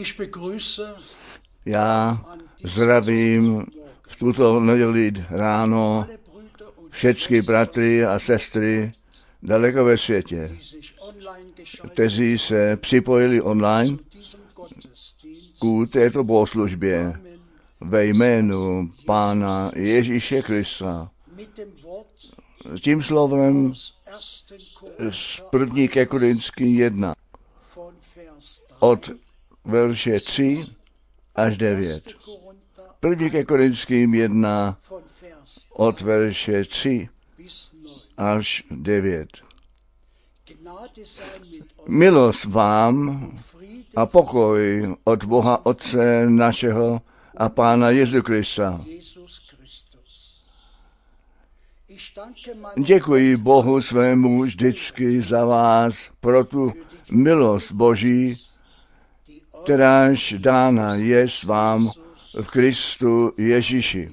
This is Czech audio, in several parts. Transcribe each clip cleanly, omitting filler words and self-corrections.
Já zdravím v tuto neděli ráno všechny bratry a sestry daleko ve světě, kteří se připojili online k této bohoslužbě ve jménu Pána Ježíše Krista. Tím slovem z 1. ke Korinským 1 od verše 3 až 9. 1. ke Korinským 1 od verše 3 až 9. Milost vám a pokoj od Boha Otce našeho a Pána Jezu Krista. Děkuji Bohu svému vždycky za vás pro tu milost Boží, kteráž dána je vám v Kristu Ježíši.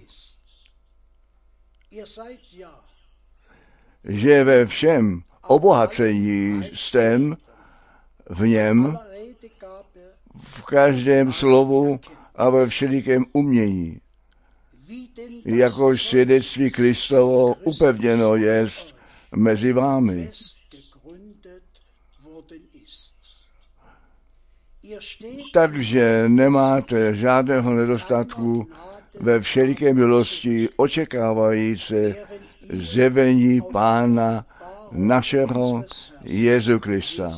Že ve všem obohacení jste v něm, v každém slovu a ve všelikém umění, jakož svědectví Kristovo upevněno jest mezi vámi. Takže nemáte žádného nedostatku ve všeliké milosti, očekávající zjevení Pána našeho Jezu Krista,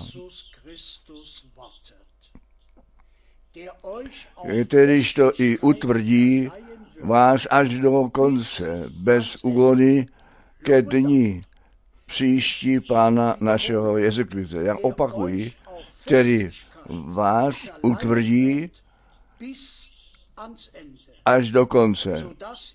kterýž to i utvrdí vás až do konce, bez úhony ke dni příští Pána našeho Jezu Krista. Jak opakuji, který vás utvrdí až do konce.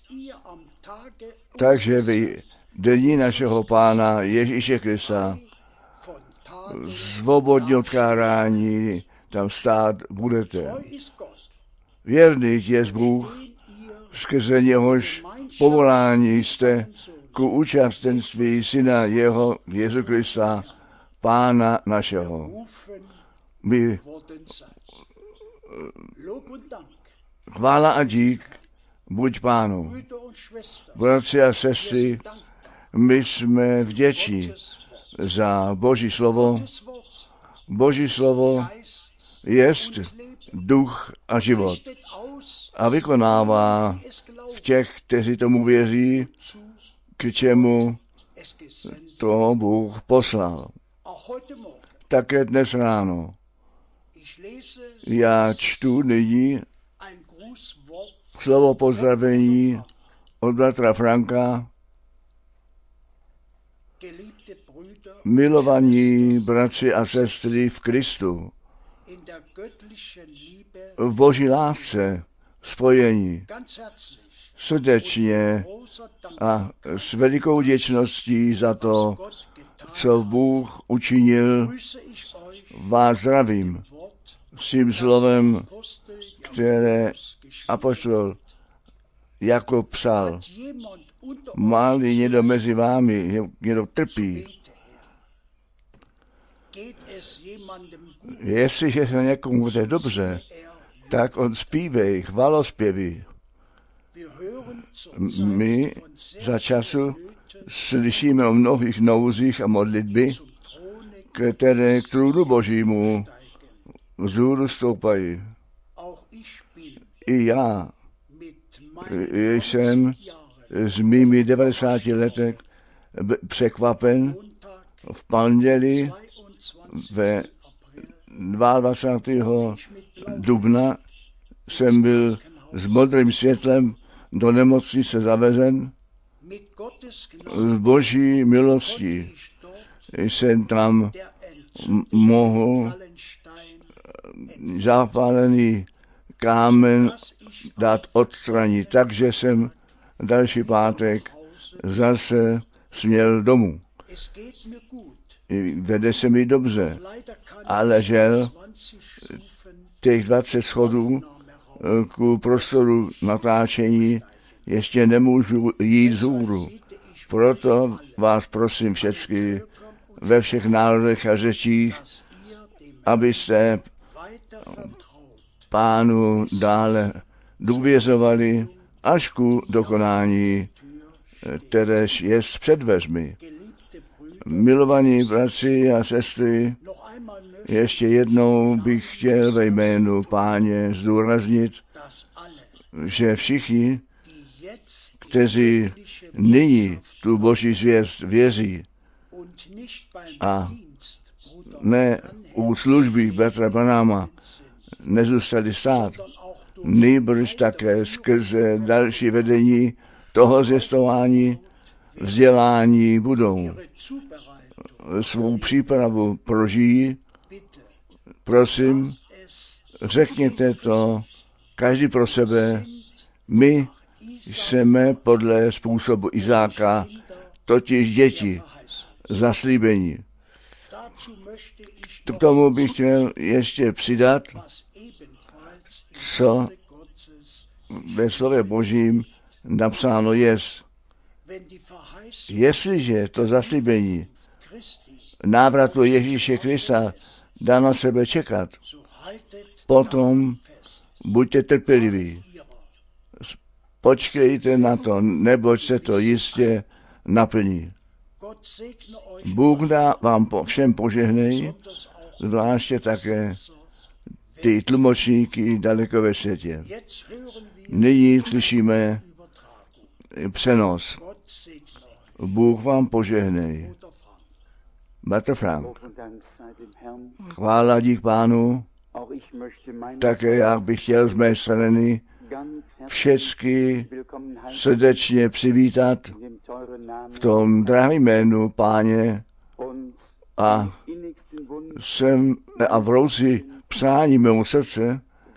Takže vy dní našeho Pána Ježíše Krista svobodně od kárání tam stát budete. Věrný je Bůh, skrze něhož povolání jste ku účastenství Syna jeho Jezu Krista, Pána našeho. My chvála a dík buď Pánu. Bratři a sestry, my jsme vděční za Boží slovo. Boží slovo jest duch a život a vykonává v těch, kteří tomu věří, k čemu to Bůh poslal. Také dnes ráno já čtu nyní slovo pozdravení od bratra Franka. Milovaní bratři a sestry v Kristu, v Boží lásce spojení, srdečně a s velikou vděčností za to, co Bůh učinil, vás zdravím s tím slovem, které apoštol Jakub psal. Má-li někdo mezi vámi, někdo trpí, jestliže se někomu bude dobře, tak on zpívej chvalospěvy. My za času slyšíme o mnohých nouzích a modlitby, které k trůnu Božímu vzhůru stoupají. I já jsem s mými 90 lety překvapen v pondělí ve 22. dubna jsem byl s modrým světlem do nemocnice zavezen. Z Boží milostí jsem tam mohl zapálený kámen dát odstranit. Takže jsem další pátek zase směl domů. Vede se mi dobře, ale žel těch 20 schodů ku prostoru natáčení ještě nemůžu jít vzhůru. Proto vás prosím všechny ve všech národech a řečích, abyste Pánu dále důvěřovali až ku dokonání, kteréž je před dveřmi. Milovaní bratři a sestry, ještě jednou bych chtěl ve jménu Páně zdůraznit, že všichni, kteří nyní tu Boží zvěst věří a ne u služby bratra Branhama nezůstali stát, nýbrž také skrze další vedení toho zvěstování, vzdělání budou svou přípravu prožijí. Prosím, řekněte to každý pro sebe. My jsme podle způsobu Izáka, totiž děti, zaslíbení. K tomu bych chtěl ještě přidat, co ve slově Božím napsáno je. Jestliže to zaslíbení návratu Ježíše Krista dá na sebe čekat, potom buďte trpěliví. Počkejte na to, neboť se to jistě naplní. Bůh dá vám všem požehnej, zvláště také ty tlumočníky daleko ve světě. Nyní slyšíme přenos. Bůh vám požehnej. Bratr Frank, chvála dík Pánu, také já bych chtěl z mé strany všecky srdečně přivítat v tom drahém jménu Páně a v rouci přání mému srdce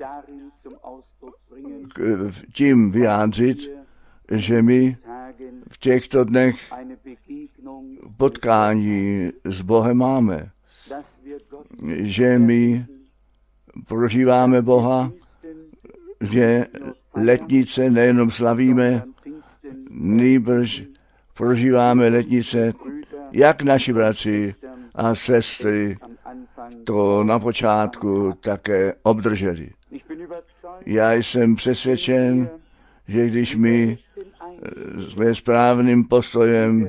tím vyjádřit, že my v těchto dnech potkání s Bohem máme, že my prožíváme Boha, že letnice nejenom slavíme, nýbrž prožíváme letnice, jak naši bratři a sestry to na počátku také obdrželi. Já jsem přesvědčen, že když my s správným postojem,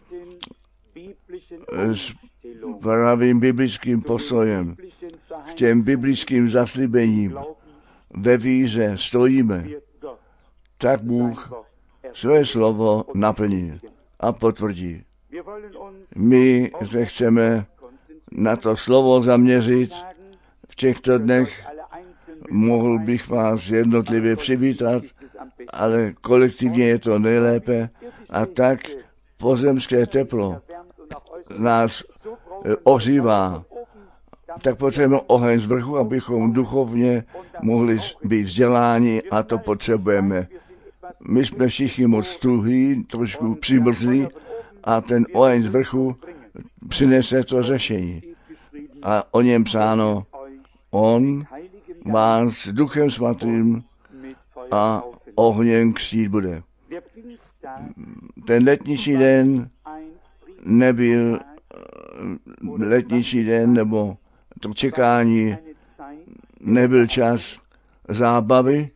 s pravým biblickým postojem, k těm biblickým zaslíbením ve víře stojíme, tak Bůh své slovo naplní a potvrdí. My se chceme na to slovo zaměřit v těchto dnech. Mohl bych vás jednotlivě přivítat, ale kolektivně je to nejlépe. A tak pozemské teplo nás ohřívá. Tak potřebujeme oheň z vrchu, abychom duchovně mohli být vzděláni, a to potřebujeme. My jsme všichni moc tuhý, trošku přimrzlí, a ten oheň z vrchu přinese to řešení. A o něm psáno, on vás duchem svatým a ohněm křtít bude. Ten letniční den nebyl letniční den, nebo to čekání nebyl čas zábavy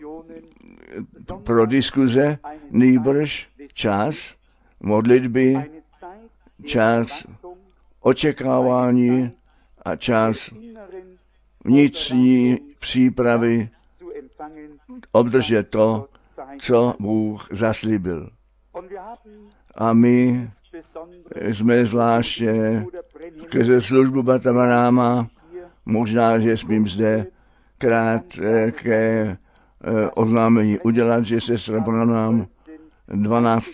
pro diskuze, nýbrž čas modlitby, čas očekávání a čas vnitřní přípravy obdržet to, co Bůh zaslíbil. A my jsme zvláště skrze službu bratra Branhama, možná, že smím zde krátké oznámení udělat, že sestra Branham 12.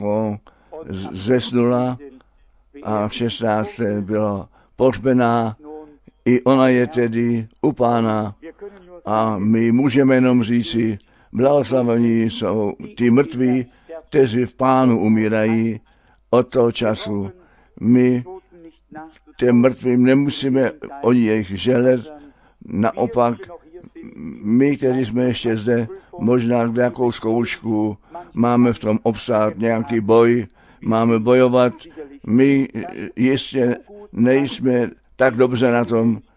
zesnula a 16. byla pohřbená. I ona je tedy u Pána a my můžeme jenom říci, blahoslavení jsou ty mrtví, kteří v Pánu umírají od toho času. My těm mrtvým nemusíme o nich želet, naopak my, kteří jsme ještě zde, možná nějakou zkoušku, máme v tom obstát nějaký boj, máme bojovat. My jistě nejsme tak dobře na tom,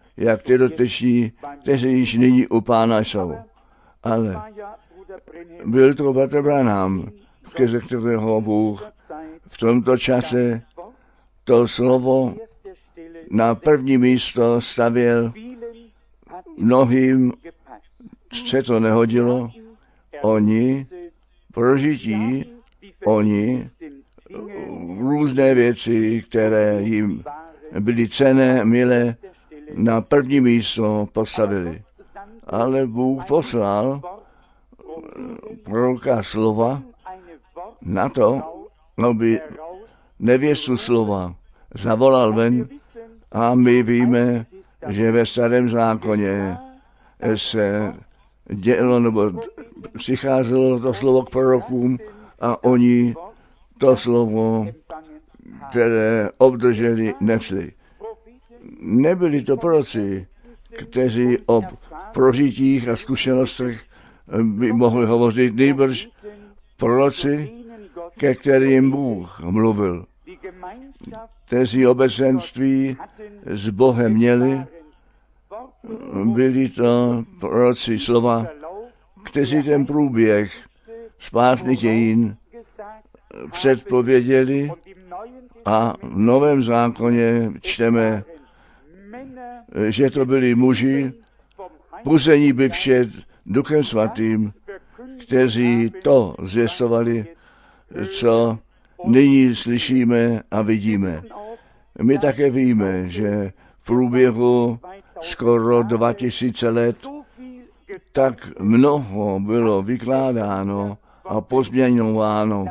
jak ty doteční, kteří již nyní u Pána jsou. Ale byl to bratr Branham, skrze kterého Bůh v tomto čase to slovo na první místo stavěl. Mnohým se to nehodilo. Oni prožití, oni různé věci, které jim byly cenné, milé, na první místo postavili. Ale Bůh poslal proroka slova na to, aby nevěstu slova zavolal ven, a my víme, že ve Starém zákoně se dělo, nebo přicházelo to slovo k prorokům a oni to slovo, které obdrželi, nesli. Nebyli to proroci, kteří o prožitích a zkušenostech by mohli hovořit, nýbrž proroci, ke kterým Bůh mluvil. Kteří obecenství s Bohem měli, byli to proroci slova, kteří ten průběh spásných dějin předpověděli, a v Novém zákoně čteme, že to byli muži, puzení bivše Duchem Svatým, kteří to zvěstovali, co nyní slyšíme a vidíme. My také víme, že v průběhu skoro 2000 let tak mnoho bylo vykládáno a pozměňováno,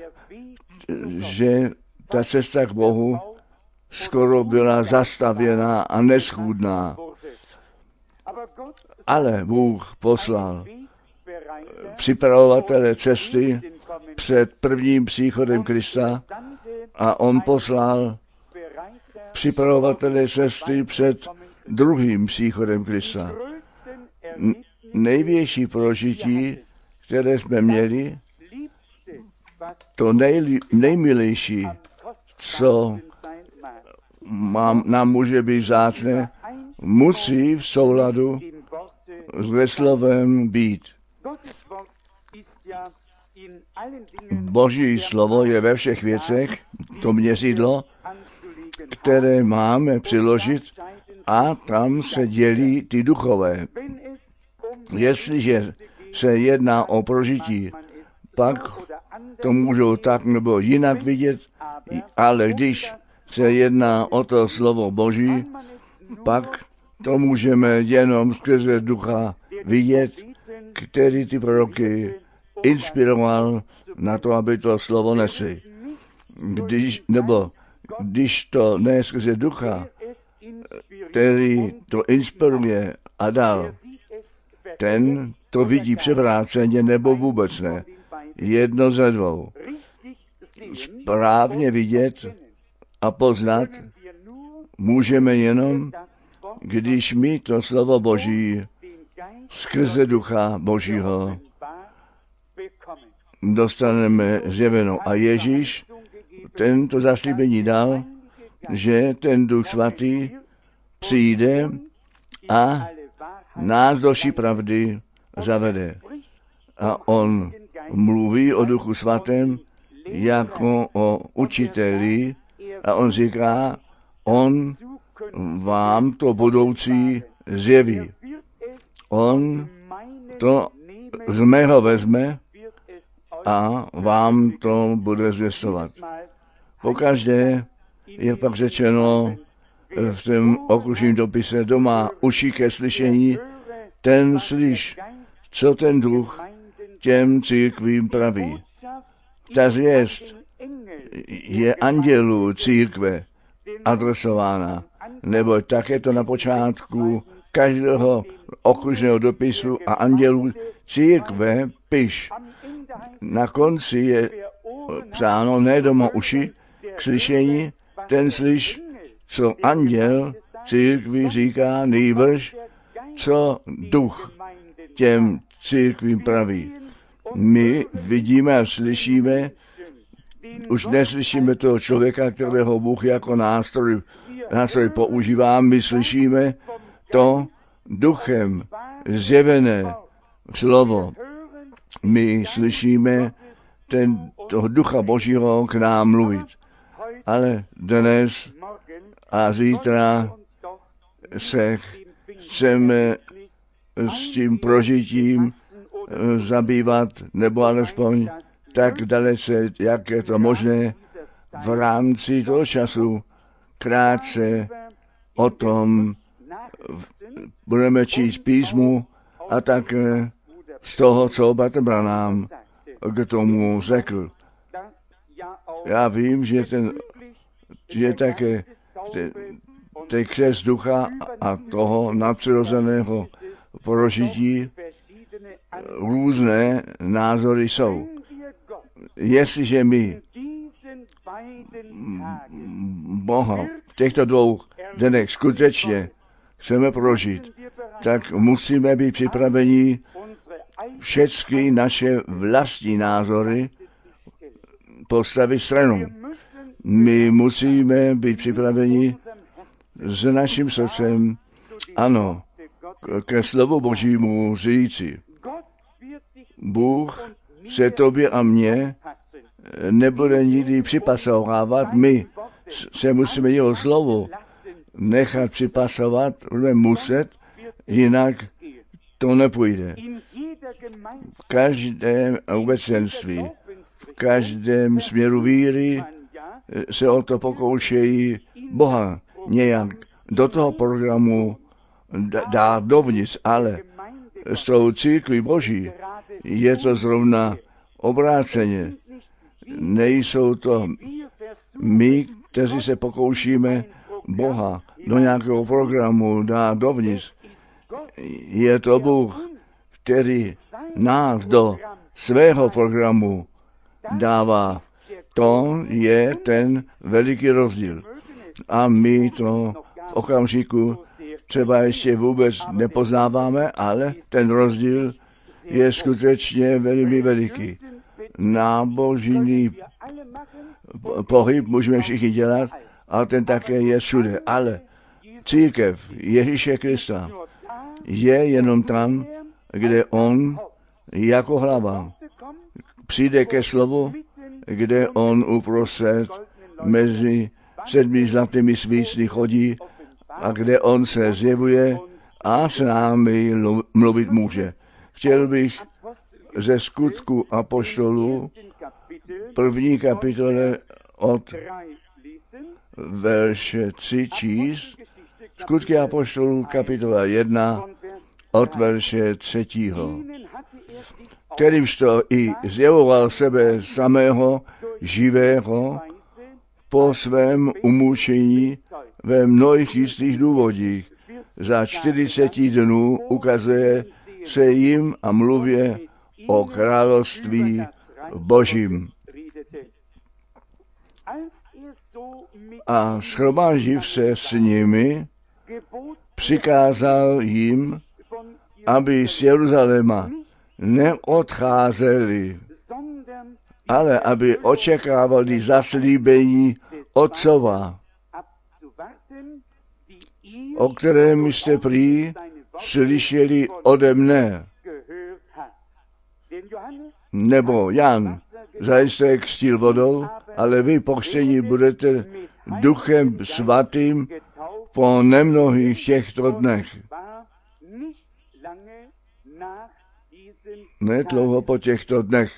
že ta cesta k Bohu skoro byla zastavěná a neschůdná. Ale Bůh poslal připravovatele cesty před prvním příchodem Krista a on poslal připravovatele cesty před druhým příchodem Krista. Největší prožití, které jsme měli, to nejmilejší, co nám může být vzácné, musí v souladu s slovem být. Boží slovo je ve všech věcech to měřidlo, které máme přiložit, a tam se dělí ty duchové. Jestliže se jedná o prožití, pak to můžou tak nebo jinak vidět, ale když se jedná o to slovo Boží, pak to můžeme jenom skrze ducha vidět, který ty proroky inspiroval na to, aby to slovo nesli. Když to ne skrze ducha, který to inspiruje a dal, ten to vidí převráceně nebo vůbec ne. Jedno ze dvou. Správně vidět a poznat můžeme jenom, když my to slovo Boží skrze ducha Božího dostaneme zjeveno. A Ježíš tento zaslíbení dal, že ten Duch Svatý přijde a nás do vší pravdy zavede. A on mluví o Duchu Svatém jako o učiteli a on říká, on vám to budoucí zjeví. On to z mého vezme a vám to bude zvěstovat. Pokaždé je pak řečeno v tom okružním dopise, kdo má uši ke slyšení, ten slyš, co ten duch těm církvím praví. Ta zvěst je andělů církve adresována, nebo také to na počátku každého okružného dopisu a andělů církve piš. Na konci je psáno, ne doma uši k slyšení, ten slyš, co anděl církvi říká, nýbrž, co duch těm církvím praví. My vidíme a slyšíme, už neslyšíme toho člověka, kterého Bůh jako nástroj používá, my slyšíme to duchem zjevené slovo. My slyšíme toho ducha Božího k nám mluvit. Ale dnes a zítra se chceme s tím prožitím zabývat, nebo alespoň tak dalece, jak je to možné, v rámci toho času krátce o tom budeme číst písmu a tak z toho, co Bratr Branham k tomu řekl. Já vím, že také ten křest ducha a toho nadpřirozeného prožití různé názory jsou. Jestliže my Boha v těchto dvou dnech skutečně chceme prožít, tak musíme být připraveni všechny naše vlastní názory postavit stranou. My musíme být připraveni s naším srdcem, ano, ke slovu Božímu říci. Bůh se tobě a mně nebude nikdy připasovávat. My se musíme jeho slovo nechat připasovat, budeme muset, jinak to nepůjde. V každém obecenství, v každém směru víry se o to pokoušejí Boha nějak do toho programu dát dovnitř, ale s tou církví Boží je to zrovna obráceně. Nejsou to my, kteří se pokoušíme Boha do nějakého programu dát dovnitř. Je to Bůh, který nás do svého programu dává. To je ten veliký rozdíl. A my to v okamžiku třeba ještě vůbec nepoznáváme, ale ten rozdíl je skutečně velmi veliký. Nábožný pohyb můžeme všichni dělat, a ten také je všude. Ale církev Ježíše Krista je jenom tam, kde on jako hlava přijde ke slovu, kde on uprostřed mezi 7 zlatými svícny chodí a kde on se zjevuje a s námi mluvit může. Chtěl bych ze Skutku apoštolů 1. kapitole od verše 3 číst. Skutky apoštolů kapitola 1 od verše 3. Kterýmž to i zjevoval sebe samého živého po svém umučení ve mnohých jistých důvodích. Za 40 dnů ukazuje se jim a mluvě o království Božím. A shromáždiv se s nimi, přikázal jim, aby z Jeruzaléma neodcházeli, ale aby očekávali zaslíbení Otcova, o kterém jste prý slyšeli ode mne. Nebo Jan zajisté křtil vodou, ale vy pokřtěni budete Duchem Svatým po nemnohých těchto dnech. Nedlouho po těchto dnech.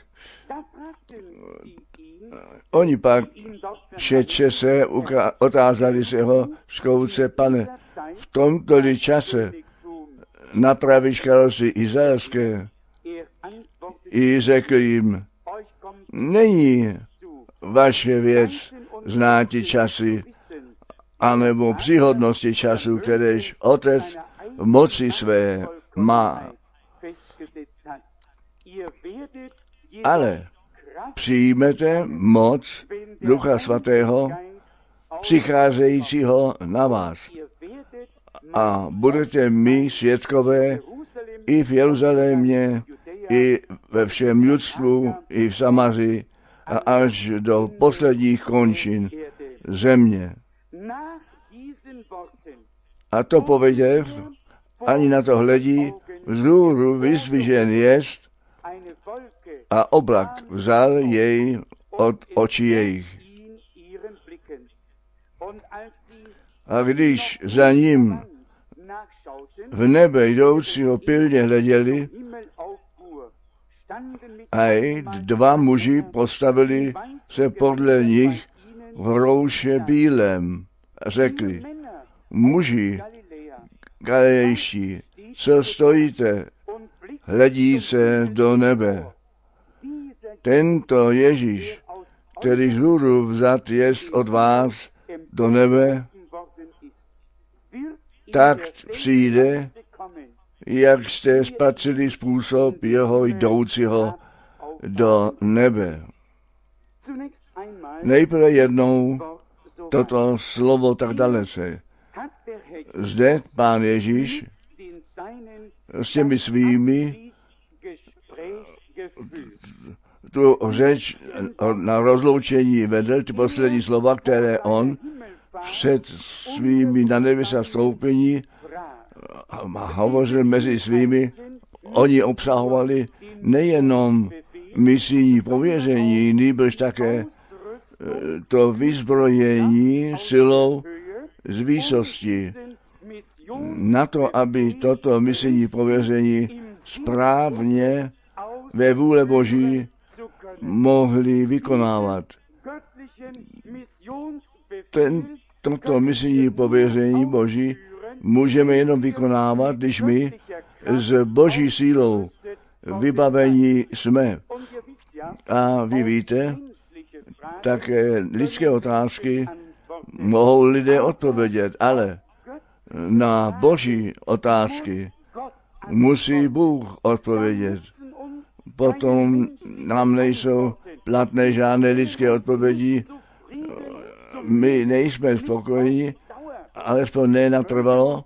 Oni pak všetče se otázali se ho zkouce, Pane, v tomto čase napravíš království izraelské? I řekl jim, není vaše věc znáti časy, anebo příhodnosti času, kteréž Otec v moci své má. Ale přijmete moc Ducha Svatého, přicházejícího na vás. A budete my svědkové i v Jeruzalémě, i ve všem Judstvu, i v Samaři a až do posledních končin země. A to poveděv, ani na to hledí, vzhůru vyzdvižen jest a oblak vzal jej od očí jejich. A když za ním v nebe jdoucího pilně hleděli, a dva muži postavili se podle nich v rouše bílém a řekli: muži galilejští, co stojíte, hledíce do nebe? Tento Ježíš, který vzhůru vzat jest od vás do nebe, tak přijde, jak jste spatřili způsob jeho jdoucího do nebe. Nejprve jednou toto slovo tak dalece. Zde Pán Ježíš s těmi svými tu řeč na rozloučení vedl, ty poslední slova, které on před svými na nebesa stoupení hovořil mezi svými. Oni obsahovali nejenom misijní pověření, nýbrž také to vyzbrojení silou z výsosti na to, aby toto misijní pověření správně ve vůle Boží mohli vykonávat. Toto misijní pověření Boží můžeme jenom vykonávat, když my s Boží sílou vybavení jsme. A vy víte, také lidské otázky mohou lidé odpovědět, ale na Boží otázky musí Bůh odpovědět. Potom nám nejsou platné žádné lidské odpovědi. My nejsme spokojeni, alespoň ne natrvalo,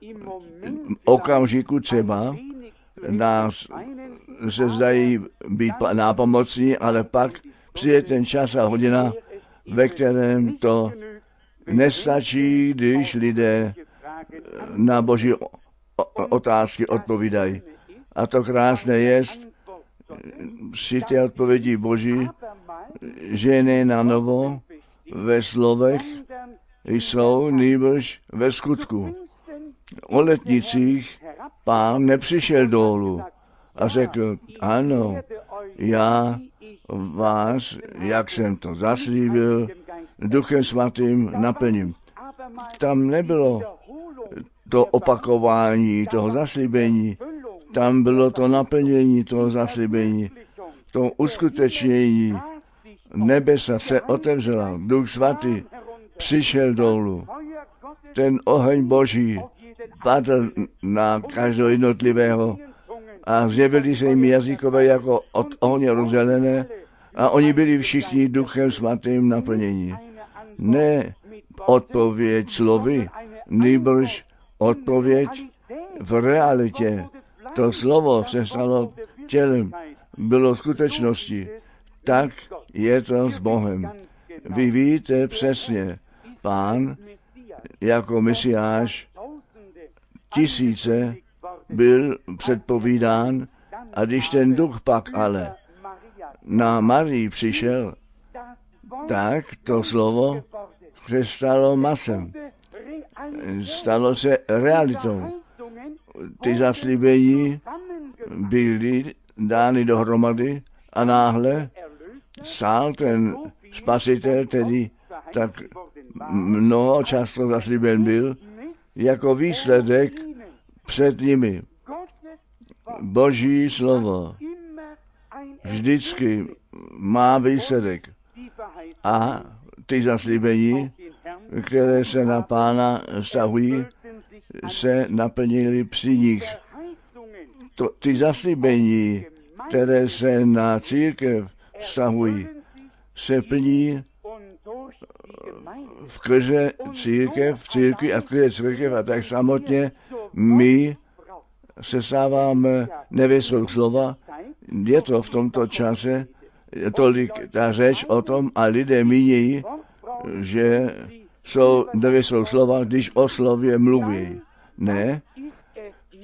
okamžiku třeba nás se zdají být nápomocní, ale pak přijde ten čas a hodina, ve kterém to nestačí, když lidé na Boží otázky odpovídají. A to krásné je, při té odpovědi Boží, že ne na novo ve slovech jsou, nýbrž ve skutku. O letnicích Pán nepřišel dolů a řekl: ano, já vás, jak jsem to zaslíbil, Duchem Svatým naplním. Tam nebylo to opakování toho zaslíbení, tam bylo to naplnění toho zaslíbení, to uskutečnění. Nebesa se otevřela, Duch Svatý přišel dolů. Ten oheň Boží padl na každého jednotlivého a zjevili se jim jazykové jako od ohně rozdělené a oni byli všichni Duchem Svatým naplnění. Ne odpověď slovy, nýbrž odpověď v realitě. To slovo se stalo tělem, bylo skutečností. Tak je to s Bohem. Vy víte přesně, Pán jako Mesiáš tisíce byl předpovídán a když ten duch pak ale na Marii přišel, tak to slovo se stalo masem. Stalo se realitou. Ty zaslíbení byly dány dohromady a náhle stál ten spasitel, tedy tak mnoho často zaslíben byl, jako výsledek před nimi. Boží slovo vždycky má výsledek. A ty zaslíbení, které se na Pána vztahují, se naplnily při nich. Ty zaslíbení, které se na církev vztahují, se plní skrze církev, v církvi a skrze církev a tak samotně my se stáváme nevěstou slova. Je to v tomto čase tolik ta řeč o tom a lidé mínějí, že jsou nevěstou slova, když o slově mluví. Ne,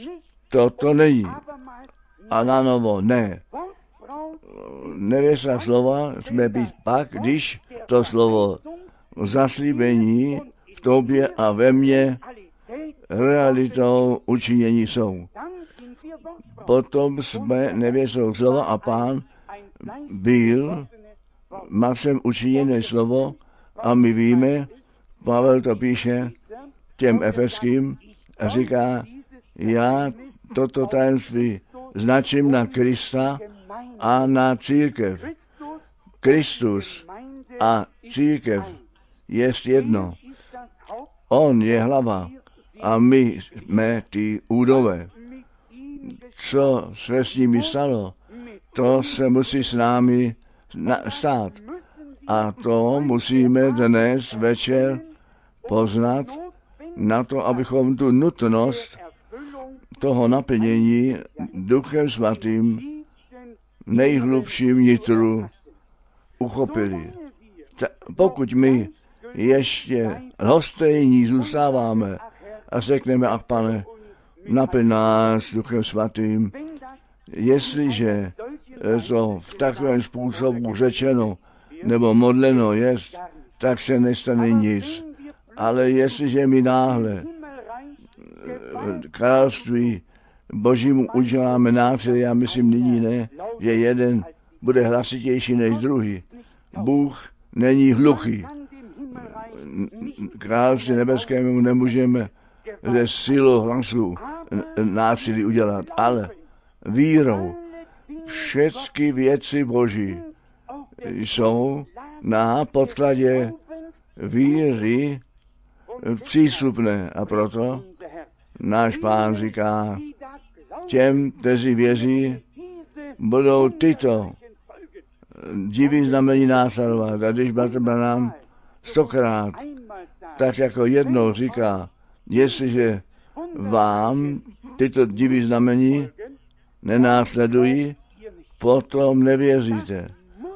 toto není. A na novo ne. Nevěsta slova jsme být pak, když to slovo zaslíbení v tobě a ve mně realitou učinění jsou. Potom jsme nevěstou slova a Pán byl masem učiněné slovo a my víme, Pavel to píše těm efeským a říká, já toto tajemství značím na Krista a na církev. Kristus a církev je jedno. On je hlava a my jsme ty údové. Co se s nimi stalo, to se musí s námi stát. A to musíme dnes večer poznat na to, abychom tu nutnost toho naplnění Duchem Svatým nejhlubším nitru uchopili. Pokud my ještě lhostejní zůstáváme a řekneme, ach Pane, naplň nás Duchem Svatým, jestliže to v takovém způsobu řečeno nebo modleno jest, tak se nestane nic. Ale jestliže my náhle království Božímu uděláme násilí, já myslím nyní ne, že jeden bude hlasitější než druhý. Bůh není hluchý. Království nebeskému nemůžeme ze silou hlasu násilí udělat, ale vírou všechny věci Boží jsou na podkladě víry přístupné a proto náš Pán říká, těm, kteří věří, budou tyto divy znamení následovat. A když bratr Branham 100krát, tak jako jednou říká, jestliže vám tyto divy znamení nenásledují, potom nevěříte.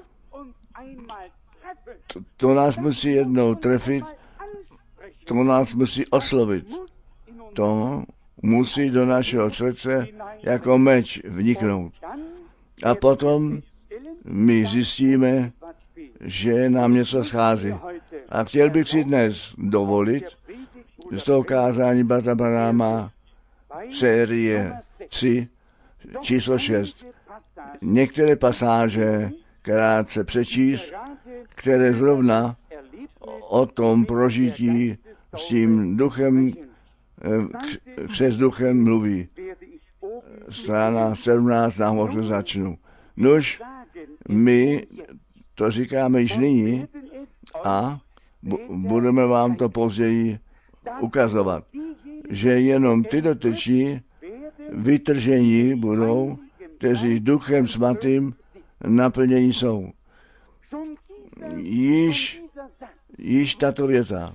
To nás musí jednou trefit, to nás musí oslovit. To musí do našeho srdce jako meč vniknout. A potom my zjistíme, že nám něco schází. A chtěl bych si dnes dovolit z toho kázání bratra Branhama série 3, číslo 6, některé pasáže krátce přečíst, které zrovna o tom prožití s tím duchem, přes duchem mluví. Strana 17 nahoře začnu. Nož, my to říkáme již nyní a budeme vám to později ukazovat, že jenom ty dotyční vytržení budou, kteří Duchem Svatým naplnění jsou. Již tato věta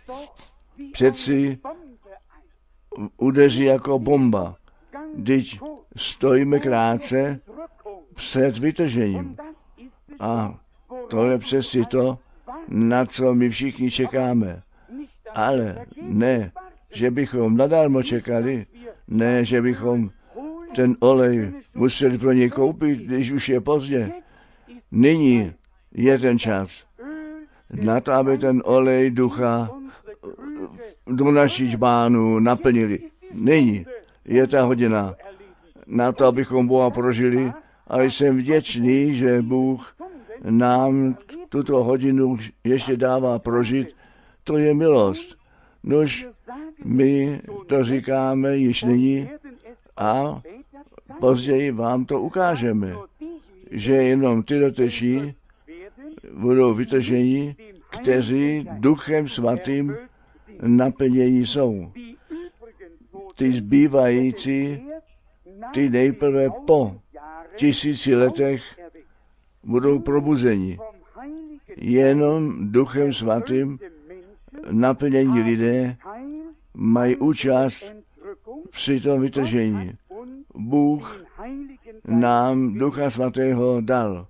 přeci udeří jako bomba, když stojíme krátce před vytržením. A to je přesně to, na co my všichni čekáme. Ale ne, že bychom nadarmo čekali, ne, že bychom ten olej museli pro něj koupit, když už je pozdě. Nyní je ten čas na to, aby ten olej ducha do našich žbánů naplnili. Nyní je ta hodina na to, abychom Boha prožili, ale jsem vděčný, že Bůh nám tuto hodinu ještě dává prožít. To je milost. Nož my to říkáme již nyní a později vám to ukážeme, že jenom ty doteční budou vytrženi, kteří Duchem Svatým naplnění jsou. Ty zbývající, ty nejprve po 1000 letech budou probuzeni. Jenom Duchem Svatým naplnění lidé mají účast při tom vytržení. Bůh nám Ducha Svatého dal.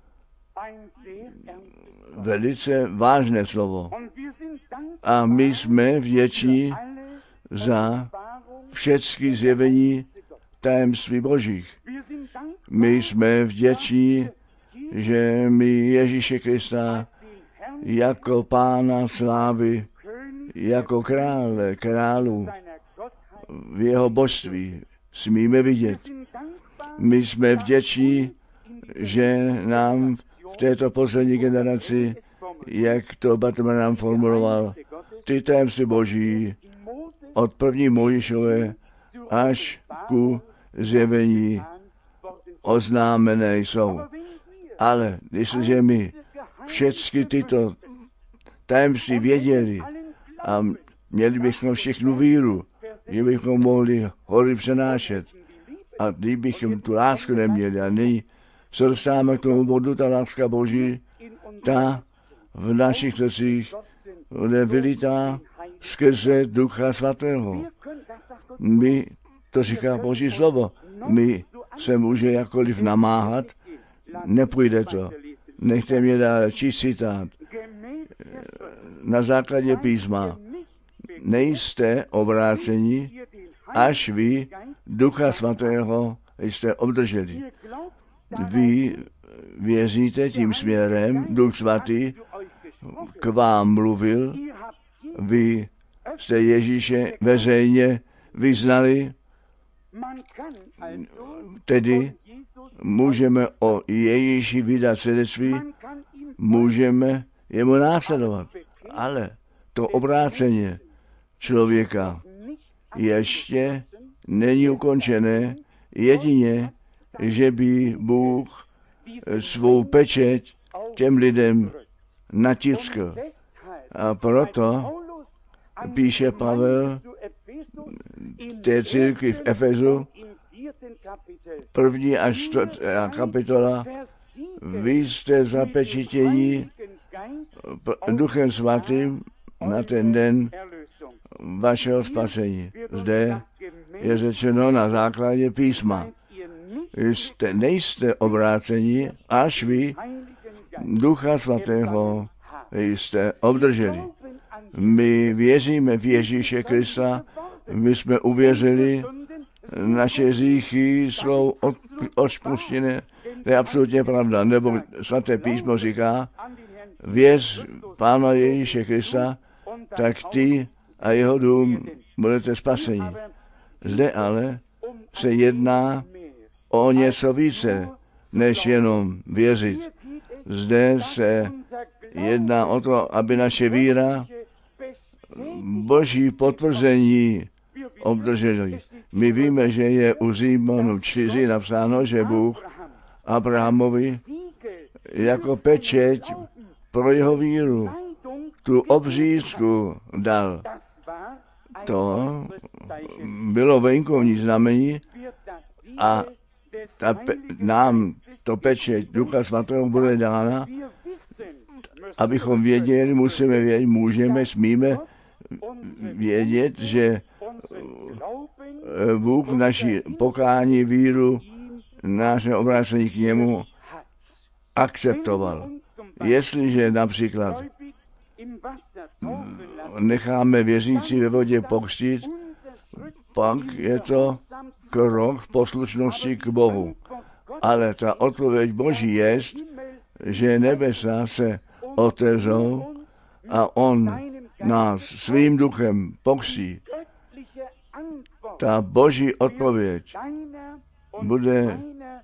Velice vážné slovo. A my jsme vděční za všechny zjevení tajemství božích. My jsme vděční, že my Ježíše Krista jako Pána slávy, jako krále králů v jeho božství smíme vidět. My jsme vděční, že nám v této poslední generaci, jak to Bartman formuloval, ty tajemství boží od první Mojžíšové až ku zjevení oznámené jsou. Ale jestliže my všechny tyto tajemství věděli a měli bychom všechnu víru, že bychom mohli hory přenášet a kdybychom tu lásku neměli a nyní se dostáváme k tomu bodu, ta láska boží, ta v našich srdcích bude vylitá skrze Ducha Svatého. My, to říká Boží slovo, my se může jakkoliv namáhat, nepůjde to. Nechte mě dále číst citát. Na základě písma nejste obráceni, až vy Ducha Svatého jste obdrželi. Vy věříte tím směrem, Duch Svatý k vám mluvil, vy jste Ježíše veřejně vyznali, tedy můžeme o Ježíši vydat svědectví, můžeme jemu následovat. Ale to obráceně člověka ještě není ukončené, jedině, že by Bůh svou pečeť těm lidem natiskl. A proto píše Pavel té církvi v Efezu, 1. až 4. kapitola, vy jste zapečetěni Duchem Svatým na ten den vašeho spasení. Zde je řečeno na základě písma. Nejste obráceni, až vy Ducha Svatého jste obdrželi. My věříme v Ježíše Krista, my jsme uvěřili, naše hříchy jsou odpuštěné. To je absolutně pravda, nebo svaté písmo říká, věř Pána Ježíše Krista, tak ty a jeho dům budete spaseni. Zde ale se jedná o něco více, než jenom věřit. Zde se jedná o to, aby naše víra Boží potvrzení obdrželi. My víme, že je u Římanů 4 napsáno, že Bůh Abrahamovi jako pečeť pro jeho víru tu obřízku dal. To bylo venkovní znamení a nám to pečeť Ducha Svatého bude dána, abychom věděli, musíme vědět, můžeme, smíme vědět, že Bůh naši pokání, víru, naše obrácení k němu akceptoval. Jestliže například necháme věřící ve vodě pokřtít, pak je to krok v poslušnosti k Bohu. Ale ta odpověď Boží je, že nebesa se otevřou a on nás svým duchem pokřtí. Ta Boží odpověď bude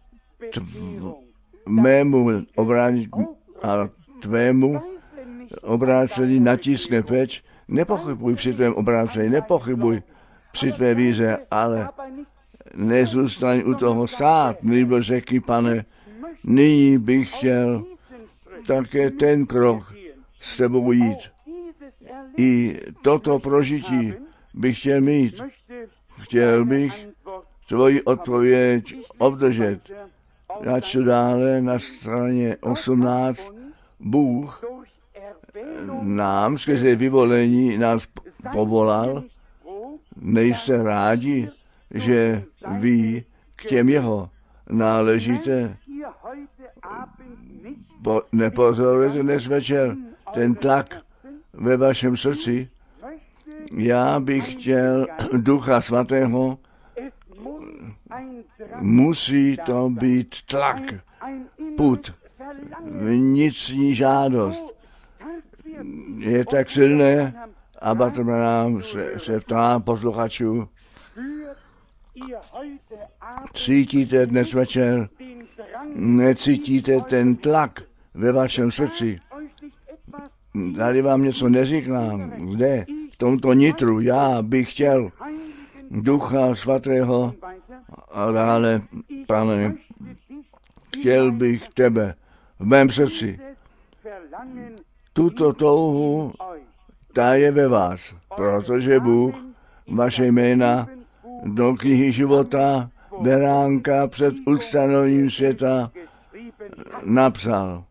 mému a tvému obrácení natiskne peč. Nepochybuj při tvém obrácení, nepochybuj při tvé víře, ale nezůstaň u toho stát, nebo řekni, Pane, nyní bych chtěl také ten krok s tebou jít. I toto prožití bych chtěl mít. Chtěl bych tvoji odpověď obdržet. Já čtu dále na straně 18. Bůh nám skrze vyvolení nás povolal. Nejste rádi, že vy k těm jeho náležíte? Nepozorujete dnes večer ten tlak ve vašem srdci? Já bych chtěl Ducha Svatého musí to být tlak, pud, vnitřní žádost. Je tak silné, a Bratr Branham se ptá posluchačů, cítíte dnes večer, necítíte ten tlak ve vašem srdci? Tady vám něco neříkám, zde, v tomto nitru, já bych chtěl Ducha Svatého a dále, Pane, chtěl bych tebe v mém srdci. Tuto touhu, ta je ve vás, protože Bůh vaše jména do knihy života beránka před ustanovením světa napsal.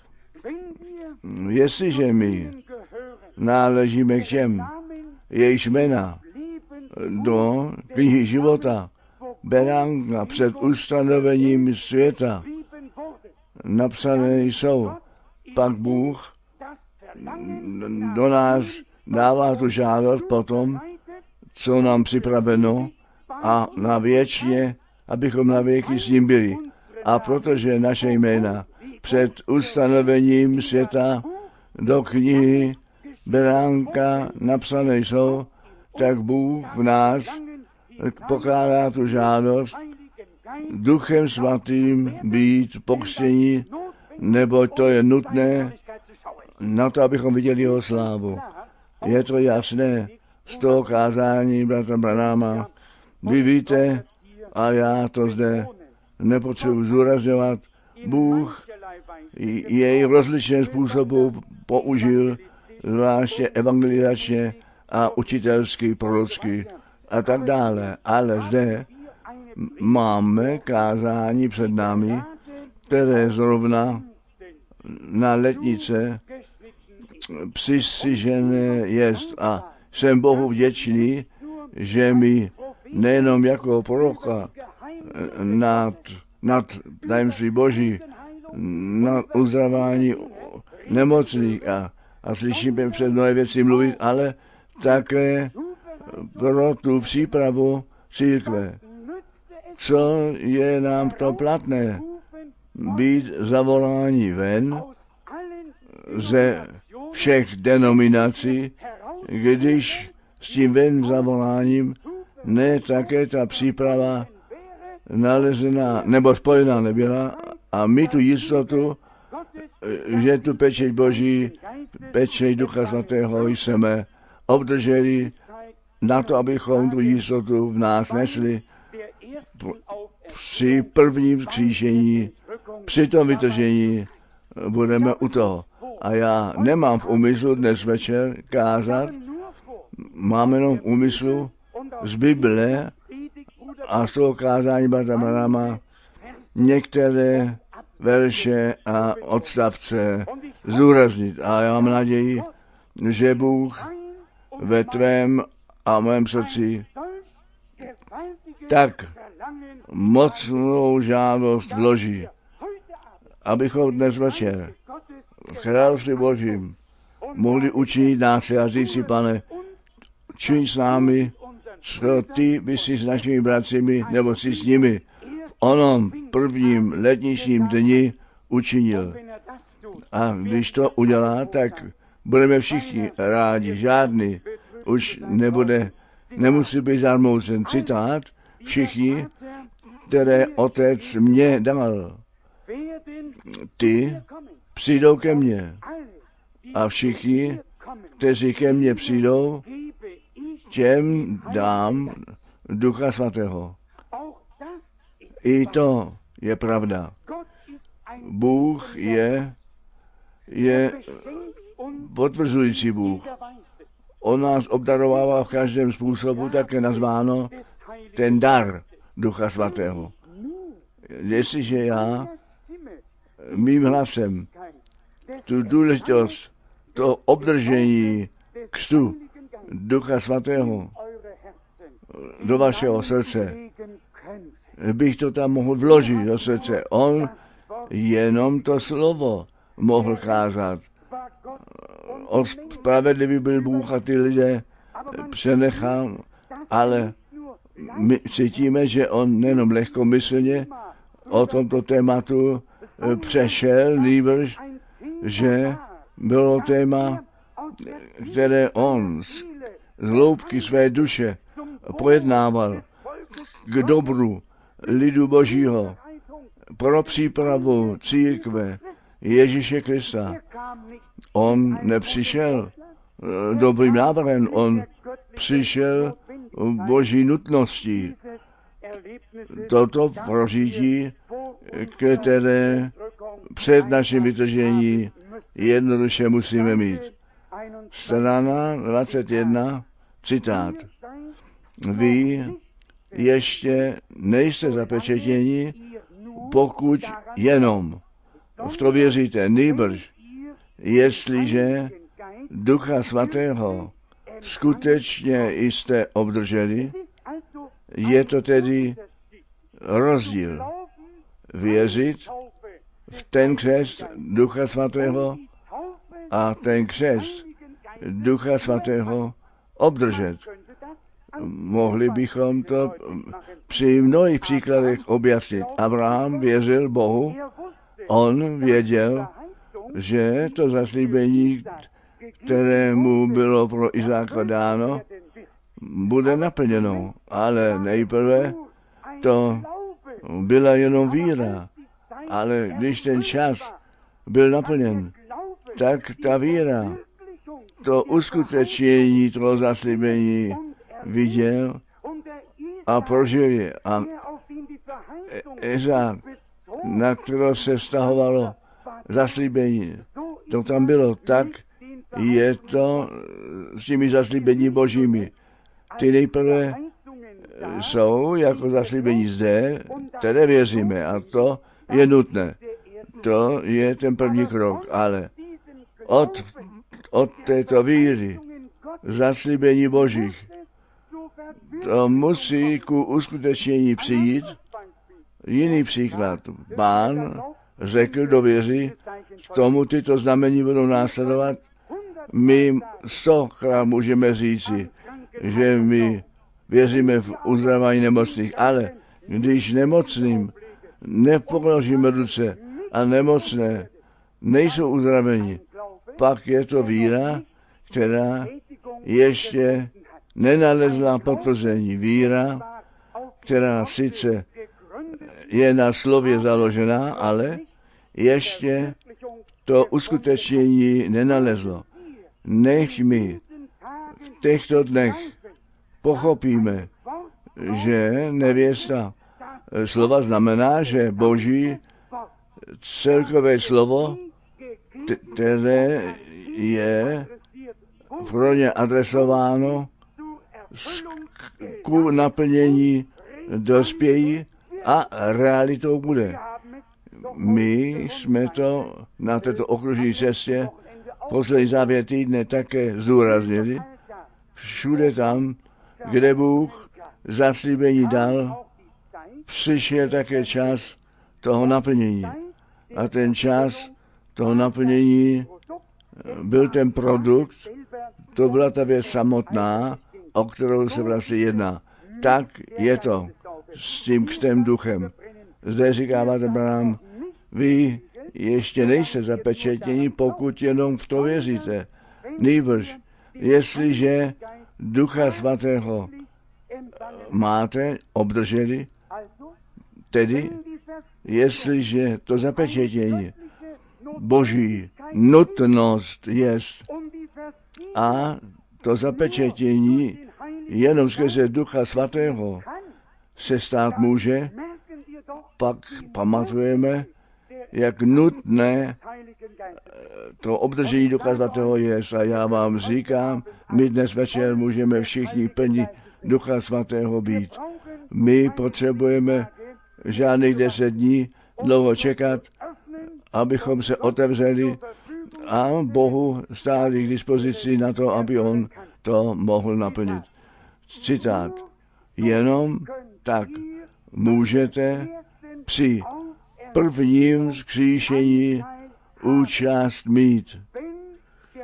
Jestliže my náležíme k těm, jejichž jména do knihy života beránka před ustanovením světa napsané jsou, pak Bůh do nás dává tu žádost potom, co nám připraveno a na věčně, abychom na věky s ním byli. A protože naše jména před ustanovením světa do knihy beránka napsané jsou, tak Bůh v nás pokládá tu žádost Duchem Svatým být pokřtění, nebo to je nutné na to, abychom viděli jeho slávu. Je to jasné z toho kázání bratra Branhama. Vy víte, a já to zde nepotřebuji zdůrazňovat, Bůh jej rozličným způsobem použil, zvláště evangelizačně a učitelsky, prorocky a tak dále. Ale zde máme kázání před námi, které zrovna na letnice přistřižené jest. A jsem Bohu vděčný, že mi nejenom jako proroka nad tajemství Boží, na uzdravání nemocných a slyšíme před mnohé věci mluvit, ale také pro tu přípravu církve. Co je nám to platné? Být zavoláni ven ze všech denominací, když s tím ven zavoláním ne také ta příprava nalezená nebo spojená nebyla a my tu jistotu, že tu pečeť Boží, pečeť Ducha Svatého jsme obdrželi na to, abychom tu jistotu v nás nesli při prvním vzkříšení, při tom vytržení budeme u toho. A já nemám v úmyslu dnes večer kázat, mám jenom v úmyslu z Bible a z toho kázání bratra Branhama některé verše a odstavce zdůraznit. A já mám naději, že Bůh ve tvém a mém srdci tak mocnou žádost vloží, abychom dnes večer v království Božím mohli učinit nás a říct si, Pane, čiň s námi, co ty by si s našimi bratřimi nebo si s nimi v onom prvním letničním dni učinil. A když to udělá, tak budeme všichni rádi. Žádný už nemusí být zarmoucen. Citát, všichni, které Otec mě dal, ty přijdou ke mně. A všichni, kteří ke mně přijdou, těm dám Ducha Svatého. I to je pravda. Bůh je potvrzující Bůh. On nás obdarovává v každém způsobu, také nazváno ten dar Ducha Svatého. Jestliže já mým hlasem tu důležitost toho obdržení křtu Ducha Svatého do vašeho srdce, bych to tam mohl vložit do srdce. On jenom to slovo mohl kázat. Spravedlivý byl Bůh a ty lidé přenechal, ale my cítíme, že on nejenom lehkomyslně o tomto tématu přešel, nýbrž, že bylo téma, které on z hloubky své duše pojednával k dobru lidu Božího pro přípravu církve Ježíše Krista. On nepřišel dobrým návrhem, on přišel Boží nutností. Toto prožití, které před naším vytržení jednoduše musíme mít. Strana 21, citát. Vy ještě nejste zapečetěni, pokud jenom v to věříte, nýbrž, jestliže Ducha Svatého skutečně jste obdrželi, je to tedy rozdíl. Věřit v ten křest Ducha Svatého a ten křest Ducha Svatého obdržet. Mohli bychom to při mnohých příkladech objasnit. Abraham věřil Bohu, on věděl, že to zaslíbení, které mu bylo pro Izáka dáno, bude naplněno. Ale nejprve to byla jenom víra. Ale když ten čas byl naplněn, tak ta víra, to uskutečnění toho zaslíbení viděl a prožil je. A Izák, na kterého se vztahovalo zaslíbení, to tam bylo tak, je to s těmi zaslíbení božími. Ty nejprve jsou jako zaslíbení zde, které věříme a to je nutné. To je ten první krok, ale od této víry, zaslíbení božích, to musí ku uskutečnění přijít. Jiný příklad. Pán řekl do věří, k tomu tyto znamení budou následovat. My 100krát můžeme říci, že my věříme v uzdravání nemocných, ale když nemocným nepoložíme ruce a nemocné nejsou uzdraveni, pak je to víra, která ještě nenalezla potvrzení. Víra, která sice je na slově založená, ale ještě to uskutečnění nenalezlo. Nech my v těchto dnech pochopíme, že nevěsta slova znamená, že Boží celkové slovo, které je pro ně adresováno, ku naplnění dospějí a realitou bude. My jsme to na této okružní cestě poslední závěr týdne také zdůraznili. Všude tam, kde Bůh zaslíbení dal, přišel také čas toho naplnění. A ten čas toho naplnění byl ten produkt, to byla ta věc samotná, o kterou se vlastně jedná. Tak je to s tím křtem duchem. Zde říká Abraham, vy ještě nejste zapečetěni, pokud jenom v to věříte. Nýbrž, jestliže Ducha Svatého máte, obdrželi, tedy jestliže to zapečetění Boží nutnost jest a to zapečetění jenom skrze Ducha Svatého se stát může, pak pamatujeme, jak nutné to obdržení Ducha Svatého je. A já vám říkám, my dnes večer můžeme všichni plní Ducha Svatého být. My potřebujeme žádných 10 dní dlouho čekat, abychom se otevřeli a Bohu stáli k dispozici na to, aby on to mohl naplnit. Citát. Jenom tak můžete při prvním vzkříšení účast mít.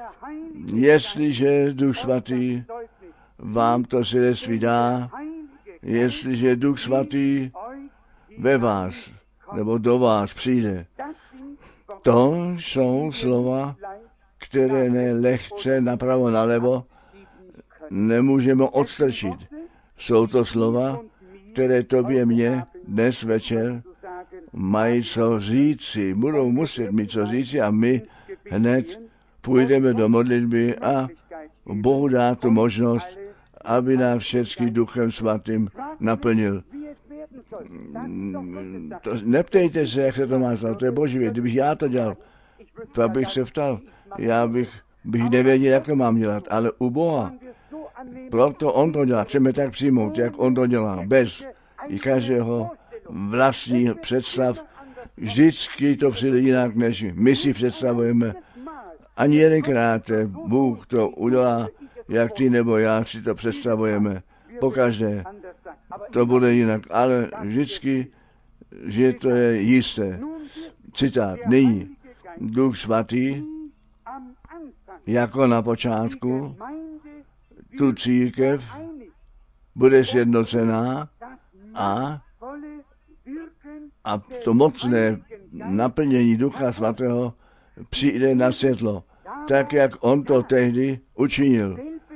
Jestliže Duch Svatý vám to svědectví dá, jestliže Duch Svatý ve vás nebo do vás přijde. To jsou slova, které ne lehce napravo nalevo nemůžeme odstrčit. Jsou to slova, které tobě mě dnes večer mají co říci, budou muset mít co říci a my hned půjdeme do modlitby a Bohu dá tu možnost, aby nás všechny Duchem Svatým naplnil. Neptejte se, jak se to má stát, to je Boží věc. Kdybych já to dělal, tak bych se ptal. Já bych nevěděl, jak to mám dělat, ale u Boha, proto on to dělá. Chceme tak přijmout, jak on to dělá, bez každého vlastních představ. Vždycky to přijde jinak, než my si představujeme. Ani jedenkrát Bůh to udělá, jak ty nebo já si to představujeme. Pokaždé to bude jinak, ale vždycky, že to je jisté. Citát. Nyní Duch Svatý, jako na počátku, tu církev bude sjednocená a to mocné naplnění Ducha Svatého přijde na světlo, tak jak on to tehdy učinil.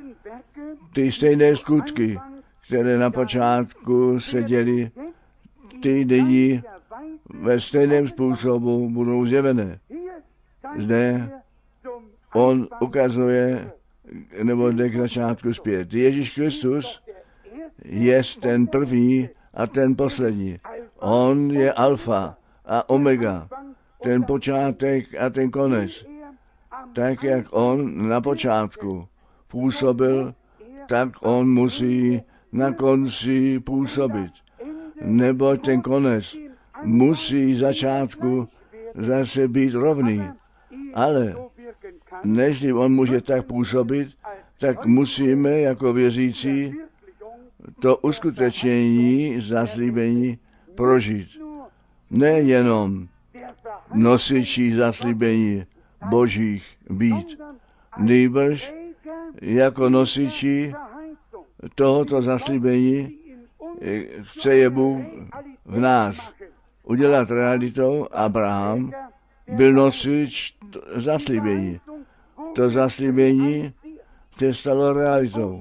Ty stejné skutky, které na počátku se děly, ty nyní ve stejném způsobu budou zjevené. Zde on ukazuje, nebo jde k začátku zpět. Ježíš Kristus je ten první a ten poslední. On je alfa a omega, ten počátek a ten konec. Tak, jak on na počátku působil, tak on musí na konci působit. Neboť ten konec musí začátku zase být rovný. Ale než on může tak působit, tak musíme jako věřící to uskutečnění zaslíbení prožít. Nejenom nosiči zaslíbení Božích být, nýbrž jako nosiči tohoto zaslíbení chce je Bůh v nás udělat realitou. Abraham byl nosič zaslíbení. To zaslíbení se stalo realitou.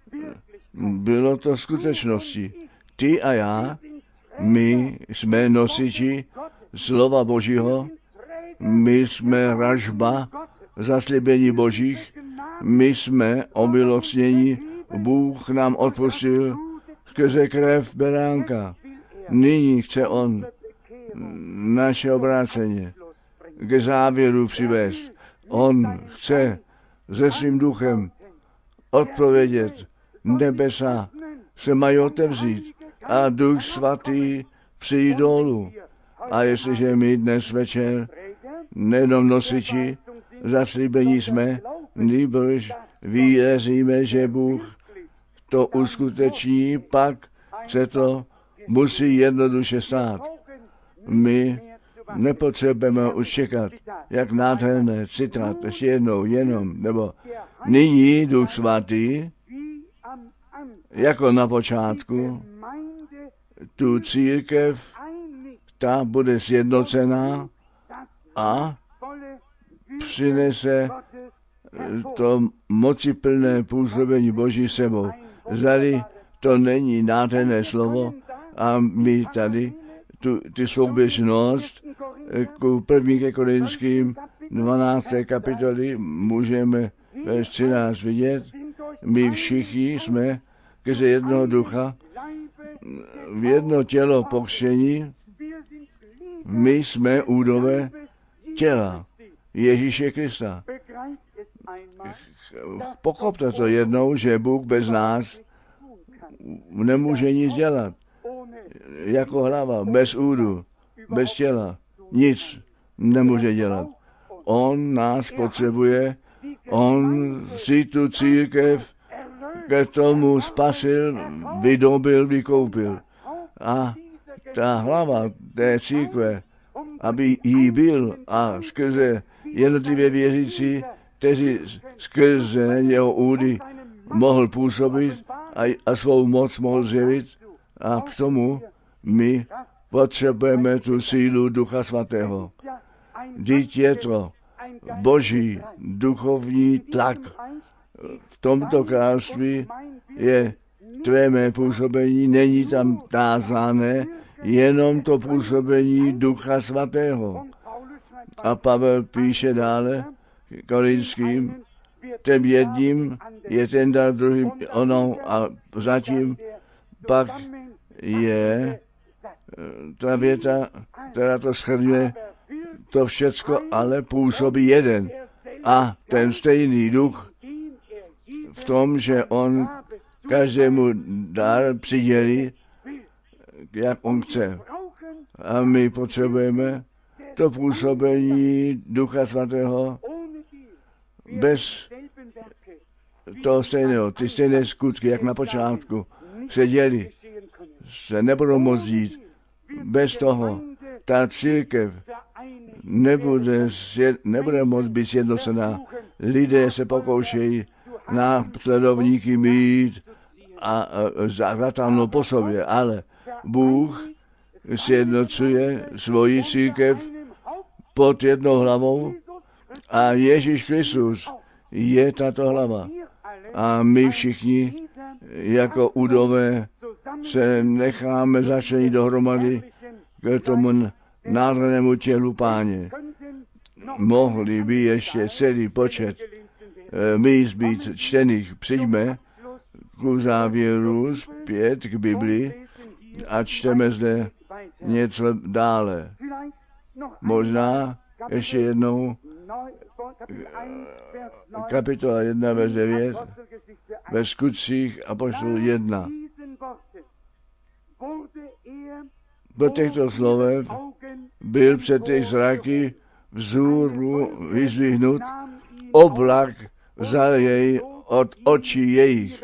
Bylo to skutečností. Ty a já, my jsme nosiči slova Božího, my jsme ražba zaslíbení Božích, my jsme omilostnění, Bůh nám odpustil skrze krev beránka. Nyní chce on naše obráceně k závěru přivést. On chce se svým duchem odpovědět. Nebesa se mají otevřít a Duch Svatý přijít dolů. A jestliže my dnes večer nejenom nosiči zaslíbení jsme, nýbrž věříme, že Bůh to uskuteční, pak se to musí jednoduše stát. My nepotřebujeme už čekat, jak nádherné citát, ještě jednou, jenom, nebo nyní Duch Svatý, jako na počátku, tu církev, ta bude sjednocená a přinese to mociplné působení Boží sebou. Zdali to není nádherné slovo a my tady ty souběžnost ku 1. Korinským 12. kapitoly můžeme ve 13 vidět. My všichni jsme skrze jednoho ducha v jedno tělo pokřtění. My jsme údové těla Ježíše Krista. Pochopte to jednou, že Bůh bez nás nemůže nic dělat. Jako hlava, bez údu, bez těla, nic nemůže dělat. On nás potřebuje, on si tu církev ke tomu spasil, vydobil, vykoupil. A ta hlava té církve, aby jí byl a skrze jednotlivě věřící, kteří skrze jeho údy mohl působit a svou moc mohl zjevit, A k tomu my potřebujeme tu sílu Ducha Svatého. Vždyť je to boží duchovní tlak. V tomto království je tvé mé působení, není tam tázané, jenom to působení Ducha Svatého. A Pavel píše dále Korinským, tím jedním je ten dar, druhým onou a zatím pak je ta věta, která to shrnuje, to všecko ale působí jeden. A ten stejný duch v tom, že on každému dar přidělí, jak on chce. A my potřebujeme to působení Ducha Svatého bez toho stejného, ty stejné skutky, jak na počátku se děli, se nebudou moct dít. Bez toho ta církev nebude moct být sjednocená. Lidé se pokoušejí následovníky mít a zatáhnout po sobě, ale Bůh sjednocuje svoji církev pod jednou hlavou a Ježíš Kristus je tato hlava. A my všichni jako udové se necháme začlenit dohromady k tomu nádhernému tělu Páně. Mohli by ještě celý počet míst být čtených. Přijďme k závěru zpět k Biblii a čteme zde něco dále. Možná ještě jednou kapitola 1, verš 9, ve Skutcích apoštolů 1. Po těchto slovech byl před těch zraky vzhůru vyzdvihnut, oblak vzal jej od očí jejich.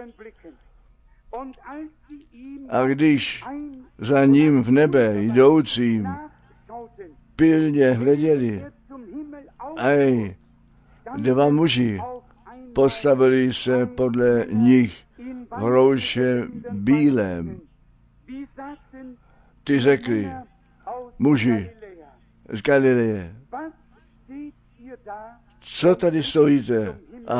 A když za ním v nebe jdoucím pilně hleděli, aj dva muži postavili se podle nich v rouše bílém. Ty řekli, muži z Galileje, co tady stojíte a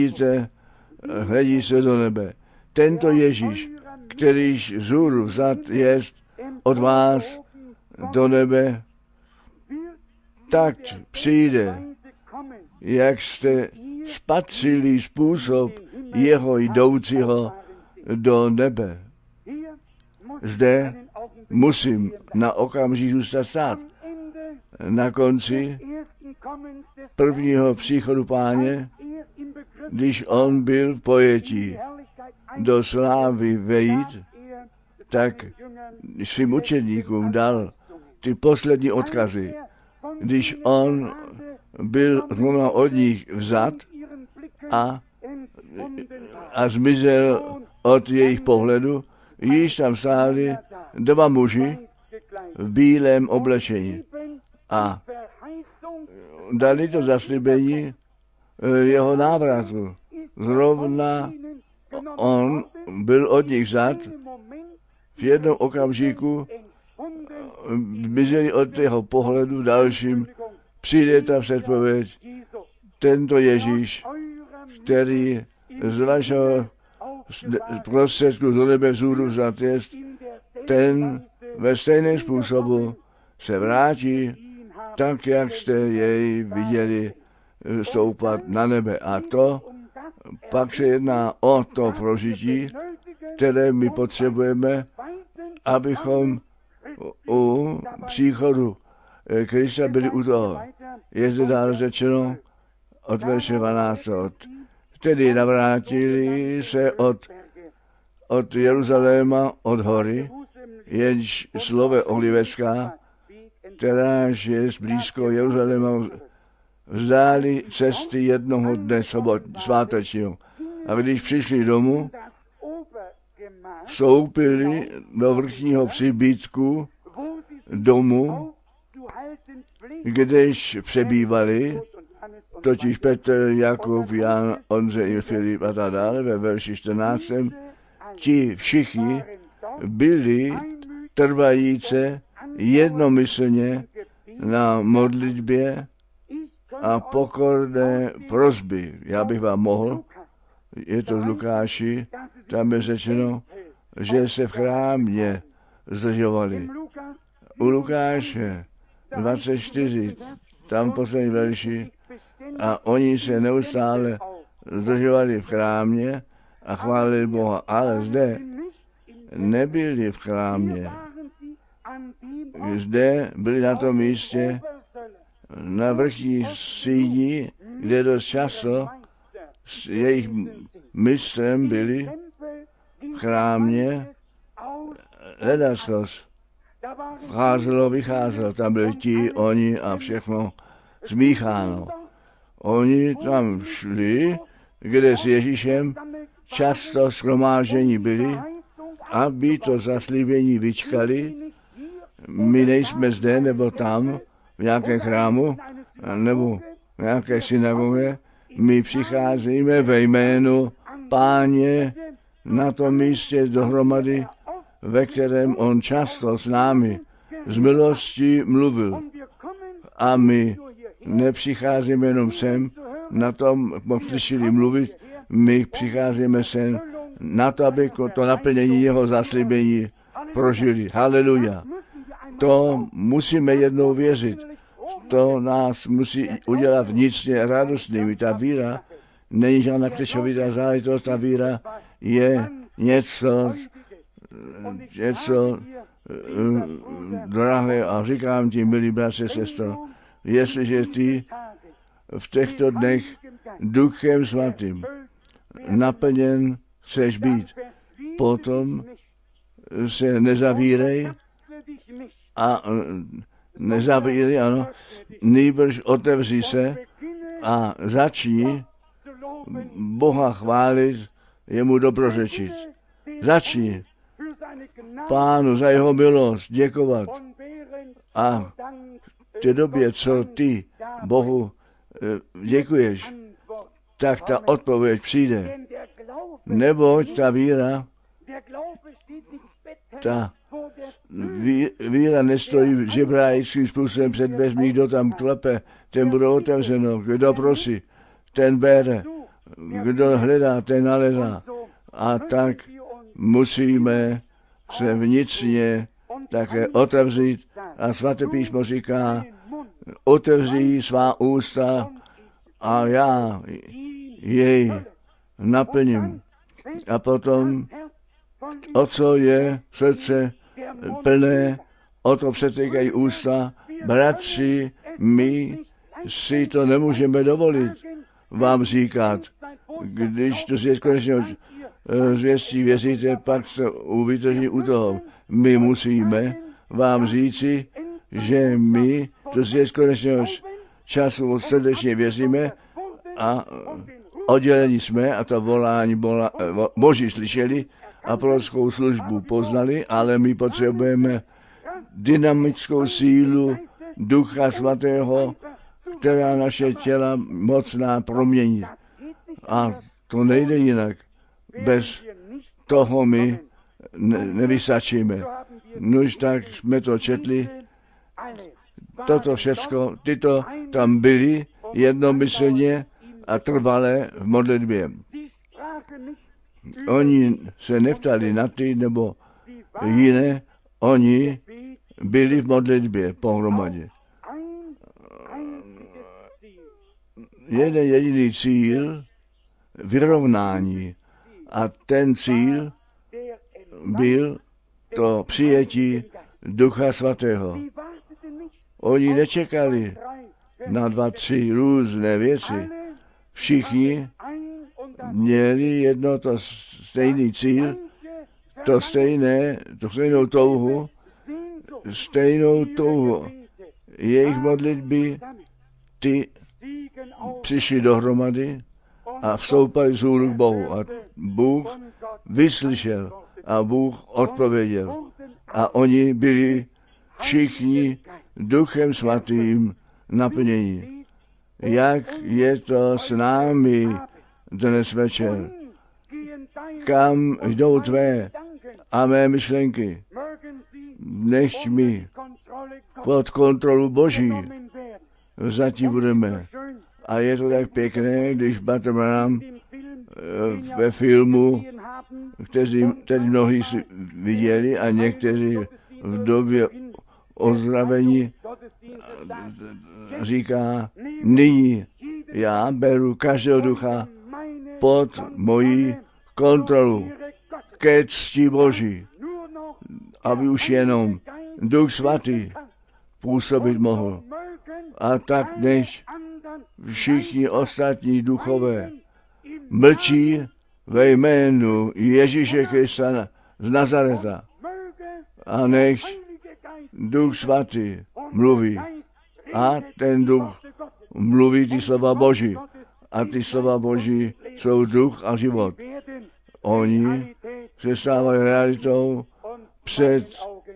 hledí se do nebe. Tento Ježíš, kterýž vzhůru vzat jest od vás do nebe, tak přijde, jak jste spatřili způsob jeho jdoucího do nebe. Zde musím na okamžik zůstat stát. Na konci prvního příchodu Páně, když on byl v pojetí do slávy vejít, tak svým učedníkům dal ty poslední odkazy. Když on byl zrovna od nich vzat a zmizel od jejich pohledu, již tam stáli dva muži v bílém oblečení a dali to zaslíbení jeho návratu. Zrovna on byl od nich vzat, v jednom okamžiku zmizeli od jeho pohledu, v dalším přijde ta předpověď, tento Ježíš, který z vašeho prostředku do nebe vzhůru vzat jest, ten ve stejném způsobu se vrátí, tak, jak jste jej viděli stoupat na nebe. A to pak se jedná o to prožití, které my potřebujeme, abychom u příchodu Krista byli u toho. Je zde dále řečeno od verše 12. Tedy navrátili se od Jeruzaléma, od hory, jenž slove Olivecká, kteráž je blízko Jeruzaléma, vzdáli cesty jednoho dne svátečního. A když přišli domů, vstoupili do vrchního příbytku domu, kdež přebývali, totiž Petr, Jakub, Jan, Ondřej, Filip a tak dále, ve verši 14. Ti všichni byli trvajíce jednomyslně na modlitbě a pokorné prosby. Já bych vám mohl, je to z Lukáši, tam je řečeno, že se v chrámě zdržovali. U Lukáše 24, tam poslední verši, a oni se neustále zdržovali v chrámě a chválili Boha, ale zde nebyli v chrámě. Zde byli na tom místě na vrchní síni, kde dost často s jejich mistrem byli v chrámě, ledacos vcházelo, vycházelo, tam byli ti, oni a všechno smícháno. Oni tam šli, kde s Ježíšem často shromáždění byli, aby to zaslíbení vyčkali. My nejsme zde nebo tam, v nějakém chrámu, nebo v nějaké synagoge. My přicházíme ve jménu Páně na tom místě dohromady, ve kterém on často s námi z milostí mluvil. A my nepřicházíme jenom sem, na tom slyšeli mluvit, my přicházíme sem na to, aby to naplnění jeho zaslíbení prožili. Haleluja. To musíme jednou věřit. To nás musí udělat vnitřně radostnými. Ta víra není žádná klíčovitá záležitost, ta víra je něco drahé. A říkám ti, milí bratře, sestro, jestliže ty v těchto dnech Duchem Svatým naplněn chceš být, potom se nezavírej a nezavírej, ano, nýbrž otevři se a začni Boha chválit, jemu dobrořečit. Začni Pánu za jeho milost děkovat a v té době, co ty Bohu děkuješ, tak ta odpověď přijde. Neboť ta víra, víra nestojí žebráickým způsobem před dveřmi, kdo tam klepe, ten bude otevřeno, kdo prosí, ten bere, kdo hledá, ten nalezá. A tak musíme se vnitřně také otevřít. A svaté písmo říká, otevří svá ústa a já jej naplním. A potom, o co je srdce plné, o to přetékají ústa. Bratři, my si to nemůžeme dovolit vám říkat. Když to si konečně zvěstí věříte, pak se uvydrží u toho. My musíme vám říci, že my to si konečného času srdečně věříme a oddělení jsme a to volání Boží slyšeli a prorockou službu poznali, ale my potřebujeme dynamickou sílu Ducha Svatého, která naše těla mocná promění. A to nejde jinak. Bez toho my nevysačíme. Nož tak jsme to četli. Toto všecko, tyto tam byli jednomyslně a trvalé v modlitbě. Oni se neptali na ty nebo jiné, oni byli v modlitbě pohromadě. Jeden jediný cíl, vyrovnání. A ten cíl byl to přijetí Ducha Svatého. Oni nečekali na 2, 3 různé věci. Všichni měli jedno to stejný cíl, to stejnou touhu. Jejich modlitby, ty přišli dohromady a vstoupali z hůru k Bohu. A Bůh vyslyšel a Bůh odpověděl. A oni byli všichni Duchem Svatým naplnění. Jak je to s námi dnes večer? Kam jdou tvé a mé myšlenky nechť mi pod kontrolu Boží vzatí budeme. A je to tak pěkné, když Bratr Branham ve filmu, který mnohí si viděli a někteří v době ozdravení říká, nyní já beru každého ducha pod moji kontrolu ke cti Boží, aby už jenom Duch Svatý působit mohl. A tak nech všichni ostatní duchové mlčí ve jménu Ježíše Krista z Nazareta. A nech Duch Svatý mluví. A ten duch mluví ty slova Boží. A ty slova Boží jsou duch a život. Oni se stávají realitou před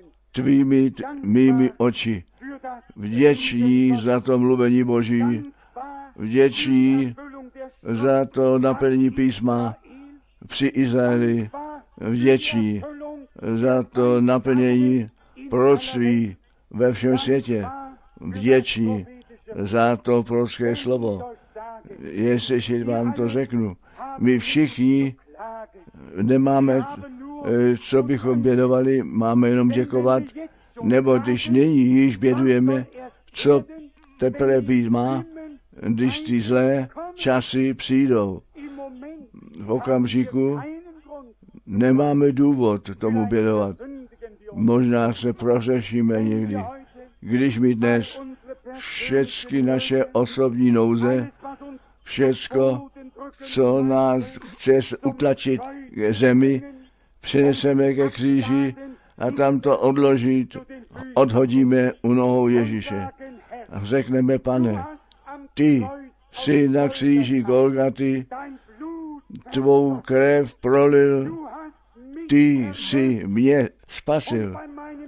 mými oči. Vděční za to mluvení Boží, vděční za to naplnění písma při Izraeli, vděční za to naplnění proroctví ve všem světě, vděční za to prorocké slovo. Jestliže vám to řeknu, my všichni nemáme, co bychom bědovali, máme jenom děkovat, nebo když nyní již bědujeme, co teprve být má, když ty zlé časy přijdou. V okamžiku nemáme důvod tomu bědovat. Možná se prořešíme někdy. Když my dnes všechny naše osobní nouze, všecko, co nás chce utlačit k zemi, přineseme ke kříži a tam to odložit, odhodíme u nohou Ježíše. A řekneme, Pane, ty jsi na kříži Golgaty, tvou krev prolil, ty jsi mě spasil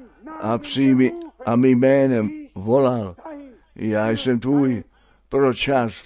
a mým jménem volal. Já jsem tvůj pro čas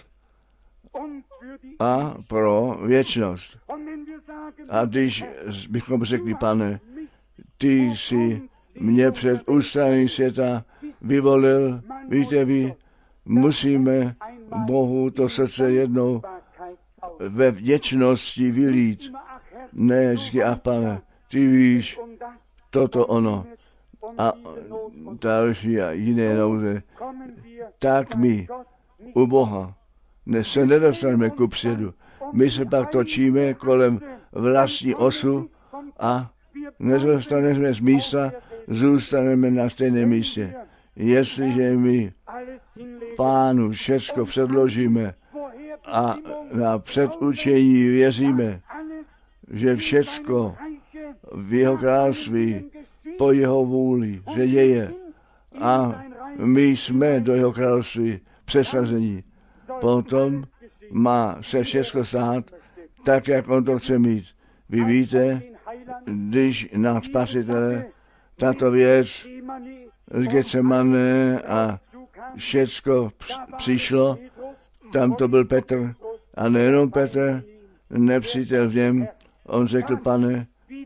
a pro věčnost. A když bychom řekli, Pane, ty jsi mě před ustavením světa vyvolil, víte vy, musíme Bohu to srdce jednou ve vděčnosti vylít. Ne, říká, ach, Pane, ty víš, toto ono a další a jiné nouze. Tak my u Boha se nedostaneme kupředu. My se pak točíme kolem vlastní osu a nedostaneme z místa, zůstaneme na stejném místě. Jestliže my Pánu všecko předložíme a na předučení věříme, že všecko v jeho království po jeho vůli se děje a my jsme do jeho království přesazení, potom má se všecko stát tak, jak on to chce mít. Vy víte, když na Spasitele tato věc z Getsemane a všecko přišlo, tam to byl Petr a nejenom Petr, nepřítel v něm, on řekl, Pane,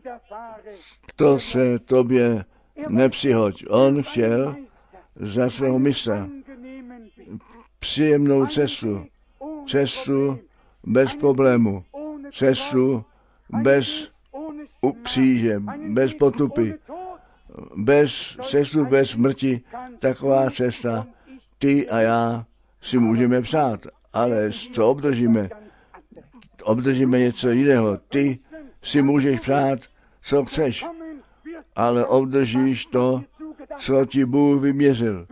to se tobě nepřihoď. On chtěl za svého mistra příjemnou cestu bez problému, cestu bez kříže, bez potupy, cestu bez smrti, taková cesta, ty a já si můžeme přát, ale co obdržíme? Obdržíme něco jiného. Ty si můžeš přát, co chceš, ale obdržíš to, co ti Bůh vyměřil.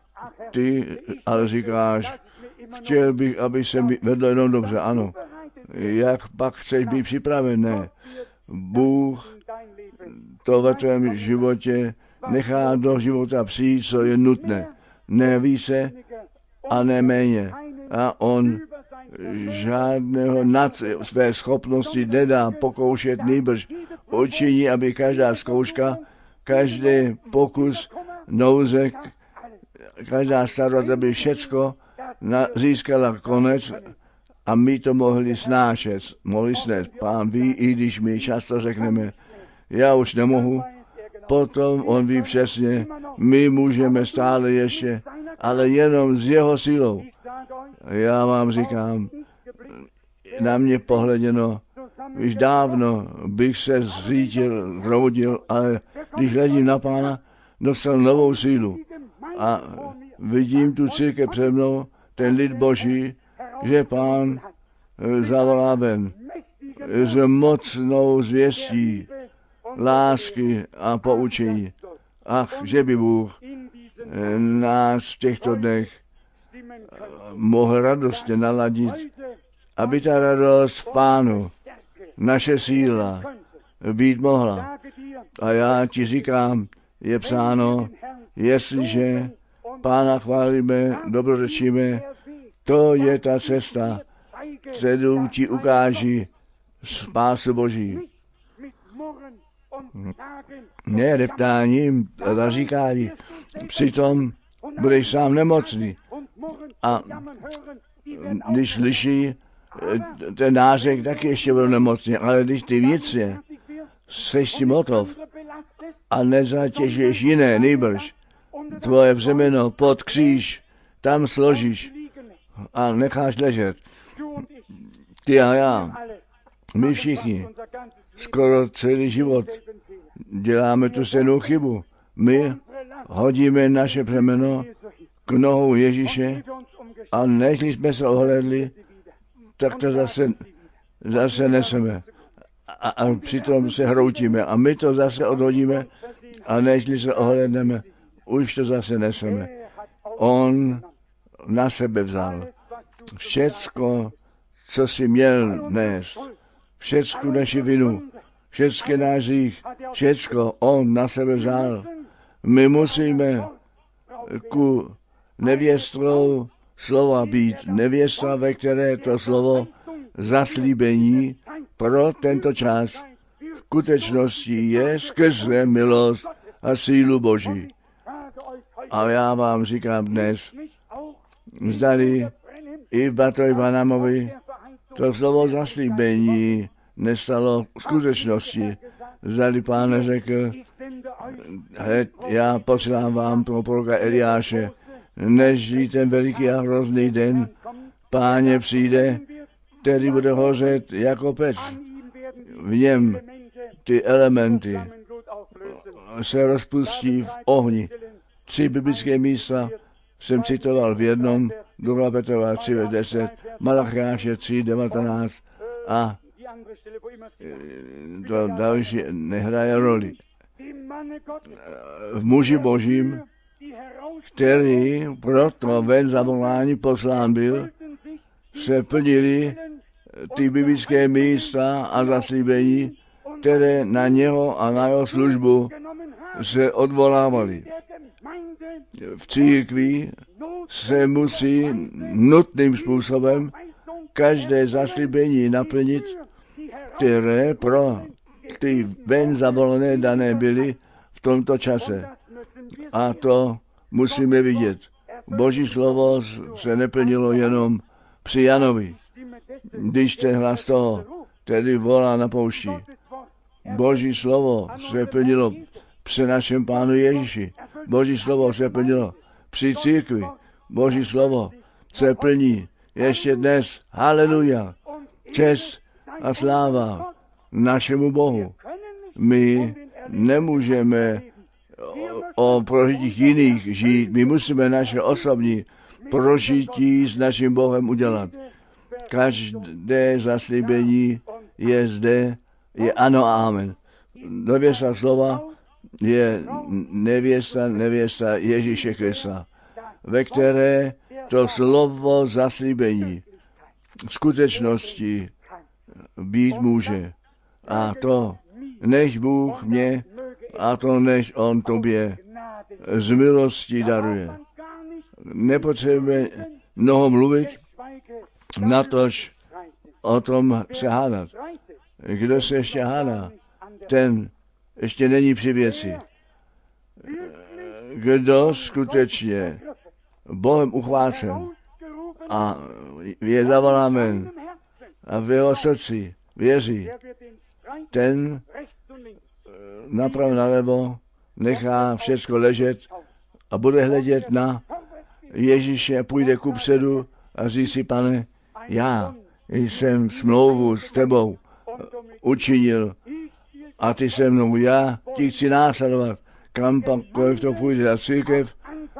Ty ale říkáš, chtěl bych, aby se mi vedlo jenom dobře. Ano. Jak pak chceš být připraven? Ne. Bůh to ve tvém životě nechá do života přijít, co je nutné. Ne více a ne méně. A on žádného nad své schopnosti nedá pokoušet, nýbrž učiní, aby každá zkouška, každý pokus, nouze, každá starost, aby všecko získala konec a my to mohli snést. Pán ví, i když my často řekneme, já už nemohu. Potom on ví přesně, my můžeme stále ještě, ale jenom s jeho sílou. Já vám říkám, na mě pohleděno, už dávno bych se zřítil, zrodil, ale když hledím na Pána, dostal novou sílu. A vidím tu církev před mnou, ten lid Boží, že Pán zavolá ven s mocnou zvěstí lásky a poučení. Ach, že by Bůh nás v těchto dnech mohl radostně naladit, aby ta radost v Pánu, naše síla, být mohla. A já ti říkám, je psáno, jestliže Pána chválíme, dobrořečíme, to je ta cesta, kterou ti ukáží spásu Boží. Ne reptáním, zaříkání. Přitom budeš sám nemocný. A když slyší ten nářek, tak ještě byl nemocný. Ale když ty vnitřně seš si motov a nezatěžuješ jiné, nejbrž tvoje břemeno pod kříž, tam složíš a necháš ležet. Ty a já, my všichni, skoro celý život děláme tu stejnou chybu. My hodíme naše břemeno k nohou Ježíše a než jsme se ohlédli, tak to zase neseme. A přitom se hroutíme a my to zase odhodíme a než se ohlédneme, už to zase neseme. On na sebe vzal všecko, co si měl nést, všecku naši vinu, všecky náš hřích, všecko on na sebe vzal. My musíme ku nevěstou slova být. Nevěsta, ve které to slovo zaslíbení pro tento čas v skutečnosti je skrze milost a sílu Boží. A já vám říkám dnes, zdali i v Bartovi Banamovi to slovo zaslíbení nestalo v skutečnosti. Zdali Pán neřekl, já posílám vám pro proroka Eliáše, než ten veliký a hrozný den Páně přijde, který bude hořet jako pec. V něm ty elementy se rozpustí v ohni. 3 biblické místa jsem citoval v jednom, 2. Petrova 3:10, Malachiáše 3:19 a to další nehraje roli. V muži Božím, který proto ven zavolání poslán byl, se plnili ty biblické místa a zaslíbení, které na něho a na jeho službu se odvolávali. V církvi se musí nutným způsobem každé zaslíbení naplnit, které pro ty ven zavolané dané byly v tomto čase. A to musíme vidět. Boží slovo se neplnilo jenom při Janovi, když ten hlas toho, který volá na poušti. Boží slovo se plnilo při našem Pánu Ježíši. Boží slovo se plnilo při církvi. Boží slovo se plní ještě dnes. Haleluja. Čest a sláva našemu Bohu. My nemůžeme o prožitích jiných žít. My musíme naše osobní prožití s naším Bohem udělat. Každé zaslíbení je zde, je ano a amen. Nevěsta slova je nevěsta Ježíše Krista, ve které to slovo zaslíbení v skutečnosti být může. A to nech Bůh mě a to nech on tobě z milostí daruje. Nepotřebujeme mnoho mluvit, natož o tom se hádat. Kdo se ještě hádá, ten ještě není při věci. Kdo skutečně Bohem uchvácen a je zavolámen a v jeho srdci věří, ten napravo nalevo, nechá všecko ležet a bude hledět na Ježíše, půjde kupředu a říct si, Pane, já jsem smlouvu s tebou učinil a ty se mnou, já ti chci následovat, kamkoliv to půjde. A církev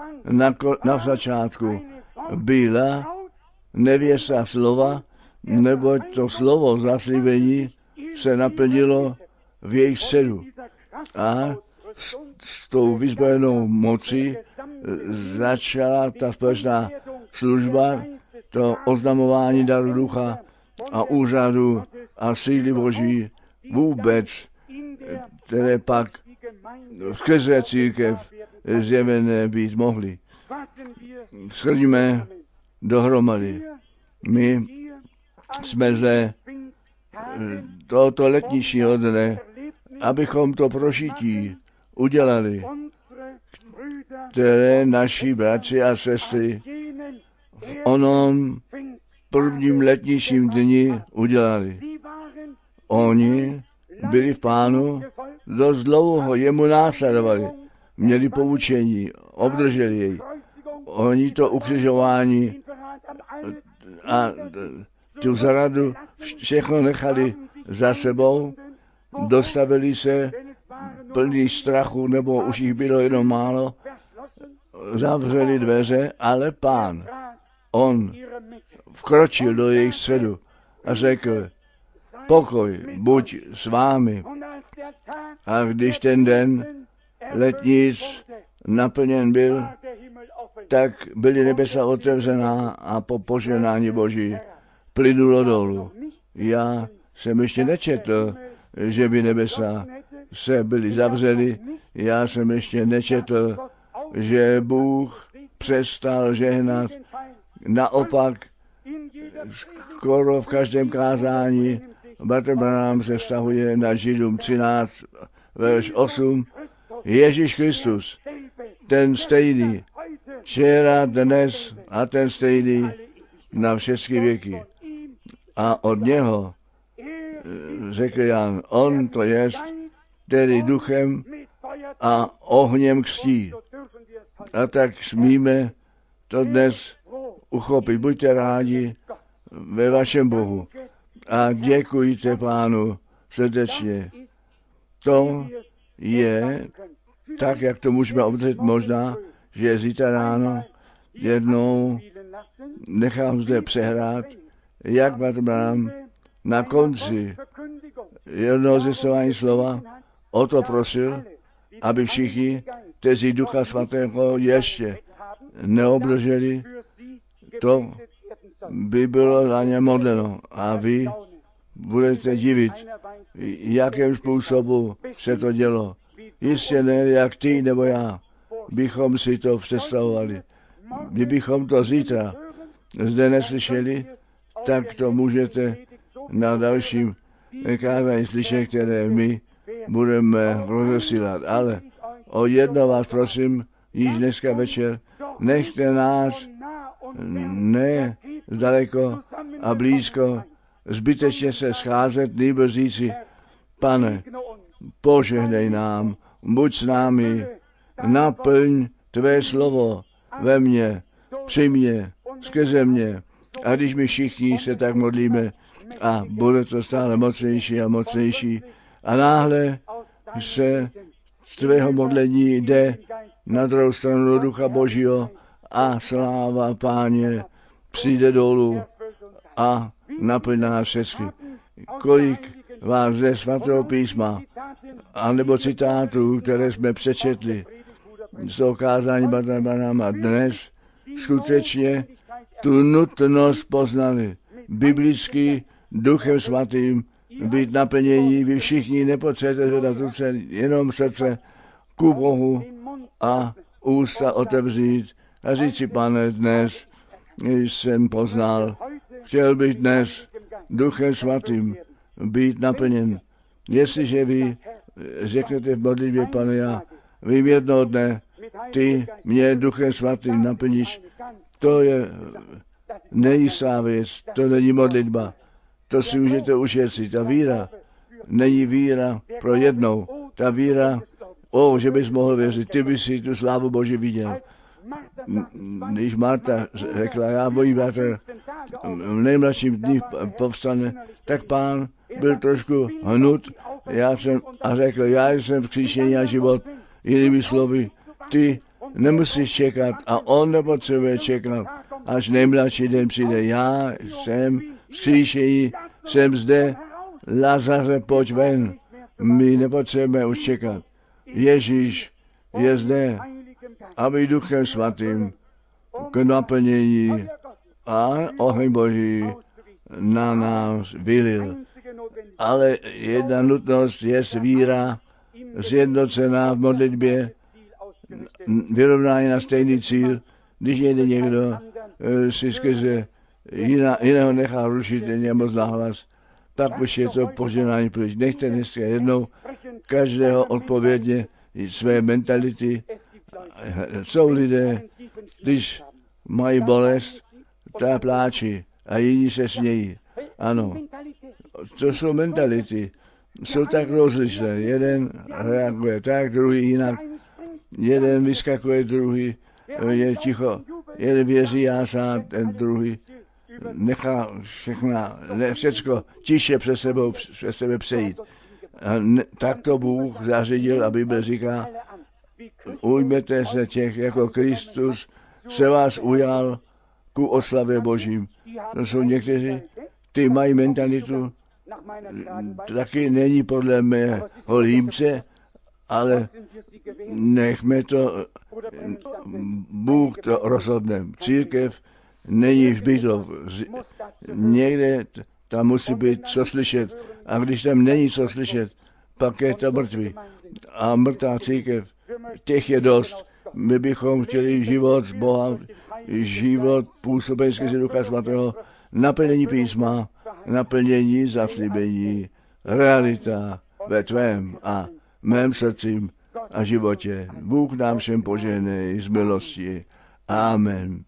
na začátku byla nevěsta slova, neboť to slovo zaslíbení se naplnilo v jejich středu. A s tou vyzbrojenou mocí začala ta společná služba, to oznamování daru ducha a úřadu a síly Boží vůbec, které pak skrze církev zjevené být mohly. Shrňme dohromady. My jsme zde tohoto letničního dne, abychom to prožití udělali, které naši bratři a sestry v onom prvním letničním dni udělali. Oni byli v Pánu dost dlouho, jemu následovali, měli poučení, obdrželi jej. Oni to ukřižování a tu zradu všechno nechali za sebou, dostavili se plný strachu, nebo už jich bylo jenom málo, zavřeli dveře, ale Pán, on vkročil do jejich středu a řekl, pokoj, buď s vámi. A když ten den letnic naplněn byl, tak byly nebesa otevřená a po požehnání Boží plynulo dolů. Já jsem ještě nečetl, že by nebesa se byly zavřely. Já jsem ještě nečetl, že Bůh přestal žehnat. Naopak, skoro v každém kázání Bratr Branham se vztahuje na Židům 13, verš 8. Ježíš Kristus, ten stejný, včera, dnes a ten stejný na všechny věky. A od něho, řekl Jan, on to jest, tedy duchem a ohněm křtí. A tak smíme to dnes uchopit. Buďte rádi ve vašem Bohu a děkujte Pánu srdečně. To je tak, jak to můžeme obdržet možná, že zítra ráno jednou nechám zde přehrát, jak Branham na konci jednoho zjistování slova o to prosil, aby všichni, kteří Ducha Svatého ještě neobdrželi, to by bylo za ně modleno. A vy budete divit, jakým způsobu se to dělo. Jistě ne, jak ty nebo já bychom si to představovali. Kdybychom to zítra zde neslyšeli, tak to můžete na dalším kázání slyšet, které my budeme rozesílat. Ale o jedno vás prosím, již dneska večer, nechte nás ne daleko a blízko zbytečně se scházet, nýbrž říci, Pane, požehnej nám, buď s námi, naplň tvé slovo ve mně, při mně, skrze mě. A když my všichni se tak modlíme a bude to stále mocnější a mocnější a náhle se z tvého modlení jde na druhou stranu do Ducha Božího a sláva Páně přijde dolů a naplň nás všechny. Kolik vás ze svatého písma anebo citátů, které jsme přečetli z toho kázání Bratra Branhama dnes, skutečně tu nutnost poznali. Biblicky Duchem Svatým být naplnění, vy všichni nepotřebujete zvedat ruce, jenom srdce ku Bohu a ústa otevřít a říct si, Pane, dnes jsem poznal, chtěl bych dnes Duchem Svatým být naplněn. Jestliže vy řeknete v modlitbě, Pane, já vím jednoho dne, ty mě Duchem Svatým naplníš, to je nejistá věc, to není modlitba, to si můžete ušetřit. A víra není víra pro jednou, ta víra, že bys mohl věřit, ty bys si tu slávu Boží viděl. Když Marta řekla, já můj bratr v nejmladším dní povstane, tak Pán byl trošku hnut a řekl, já jsem vzkříšení a život. Jinými slovy, ty nemusíš čekat a on nepotřebuje čekat, až nejmladší den přijde. Já jsem vzkříšení, jsem zde, Lazaře, pojď ven. My nepotřebujeme už čekat. Ježíš je zde, aby Duchem Svatým k naplnění a oheň Boží na nás vylil. Ale jedna nutnost je víra, sjednocená v modlitbě, vyrovnání na stejný cíl. Když jde někdo si skrze jiného nechá rušit němoc nahlas, tak už je to poženání pryč. Nechte dneska jednou každého odpovědně své mentality. Jsou lidé, když mají bolest, tak pláčí a jiní se smějí. Ano, to jsou mentality. Jsou tak rozličné. Jeden reaguje tak, druhý jinak. Jeden vyskakuje, druhý je ticho. Jeden věří jásá, ten druhý nechá všecko tiše přes sebe přejít. Tak to Bůh zařídil a Bible říká, ujměte se těch, jako Kristus se vás ujal ku oslavě Božím. To jsou někteří, ty mají mentalitu, taky není podle mého límce, ale nechme to, Bůh to rozhodne. Církev není hřbitov. Někde tam musí být co slyšet. A když tam není co slyšet, pak je to mrtvý. A mrtvá církev, těch je dost. My bychom chtěli život z Boha, život působení skrze Ducha Svatého, naplnění písma, naplnění zaslíbení, realita ve tvém a mém srdci a životě. Bůh nám všem požehnej z milosti. Amen.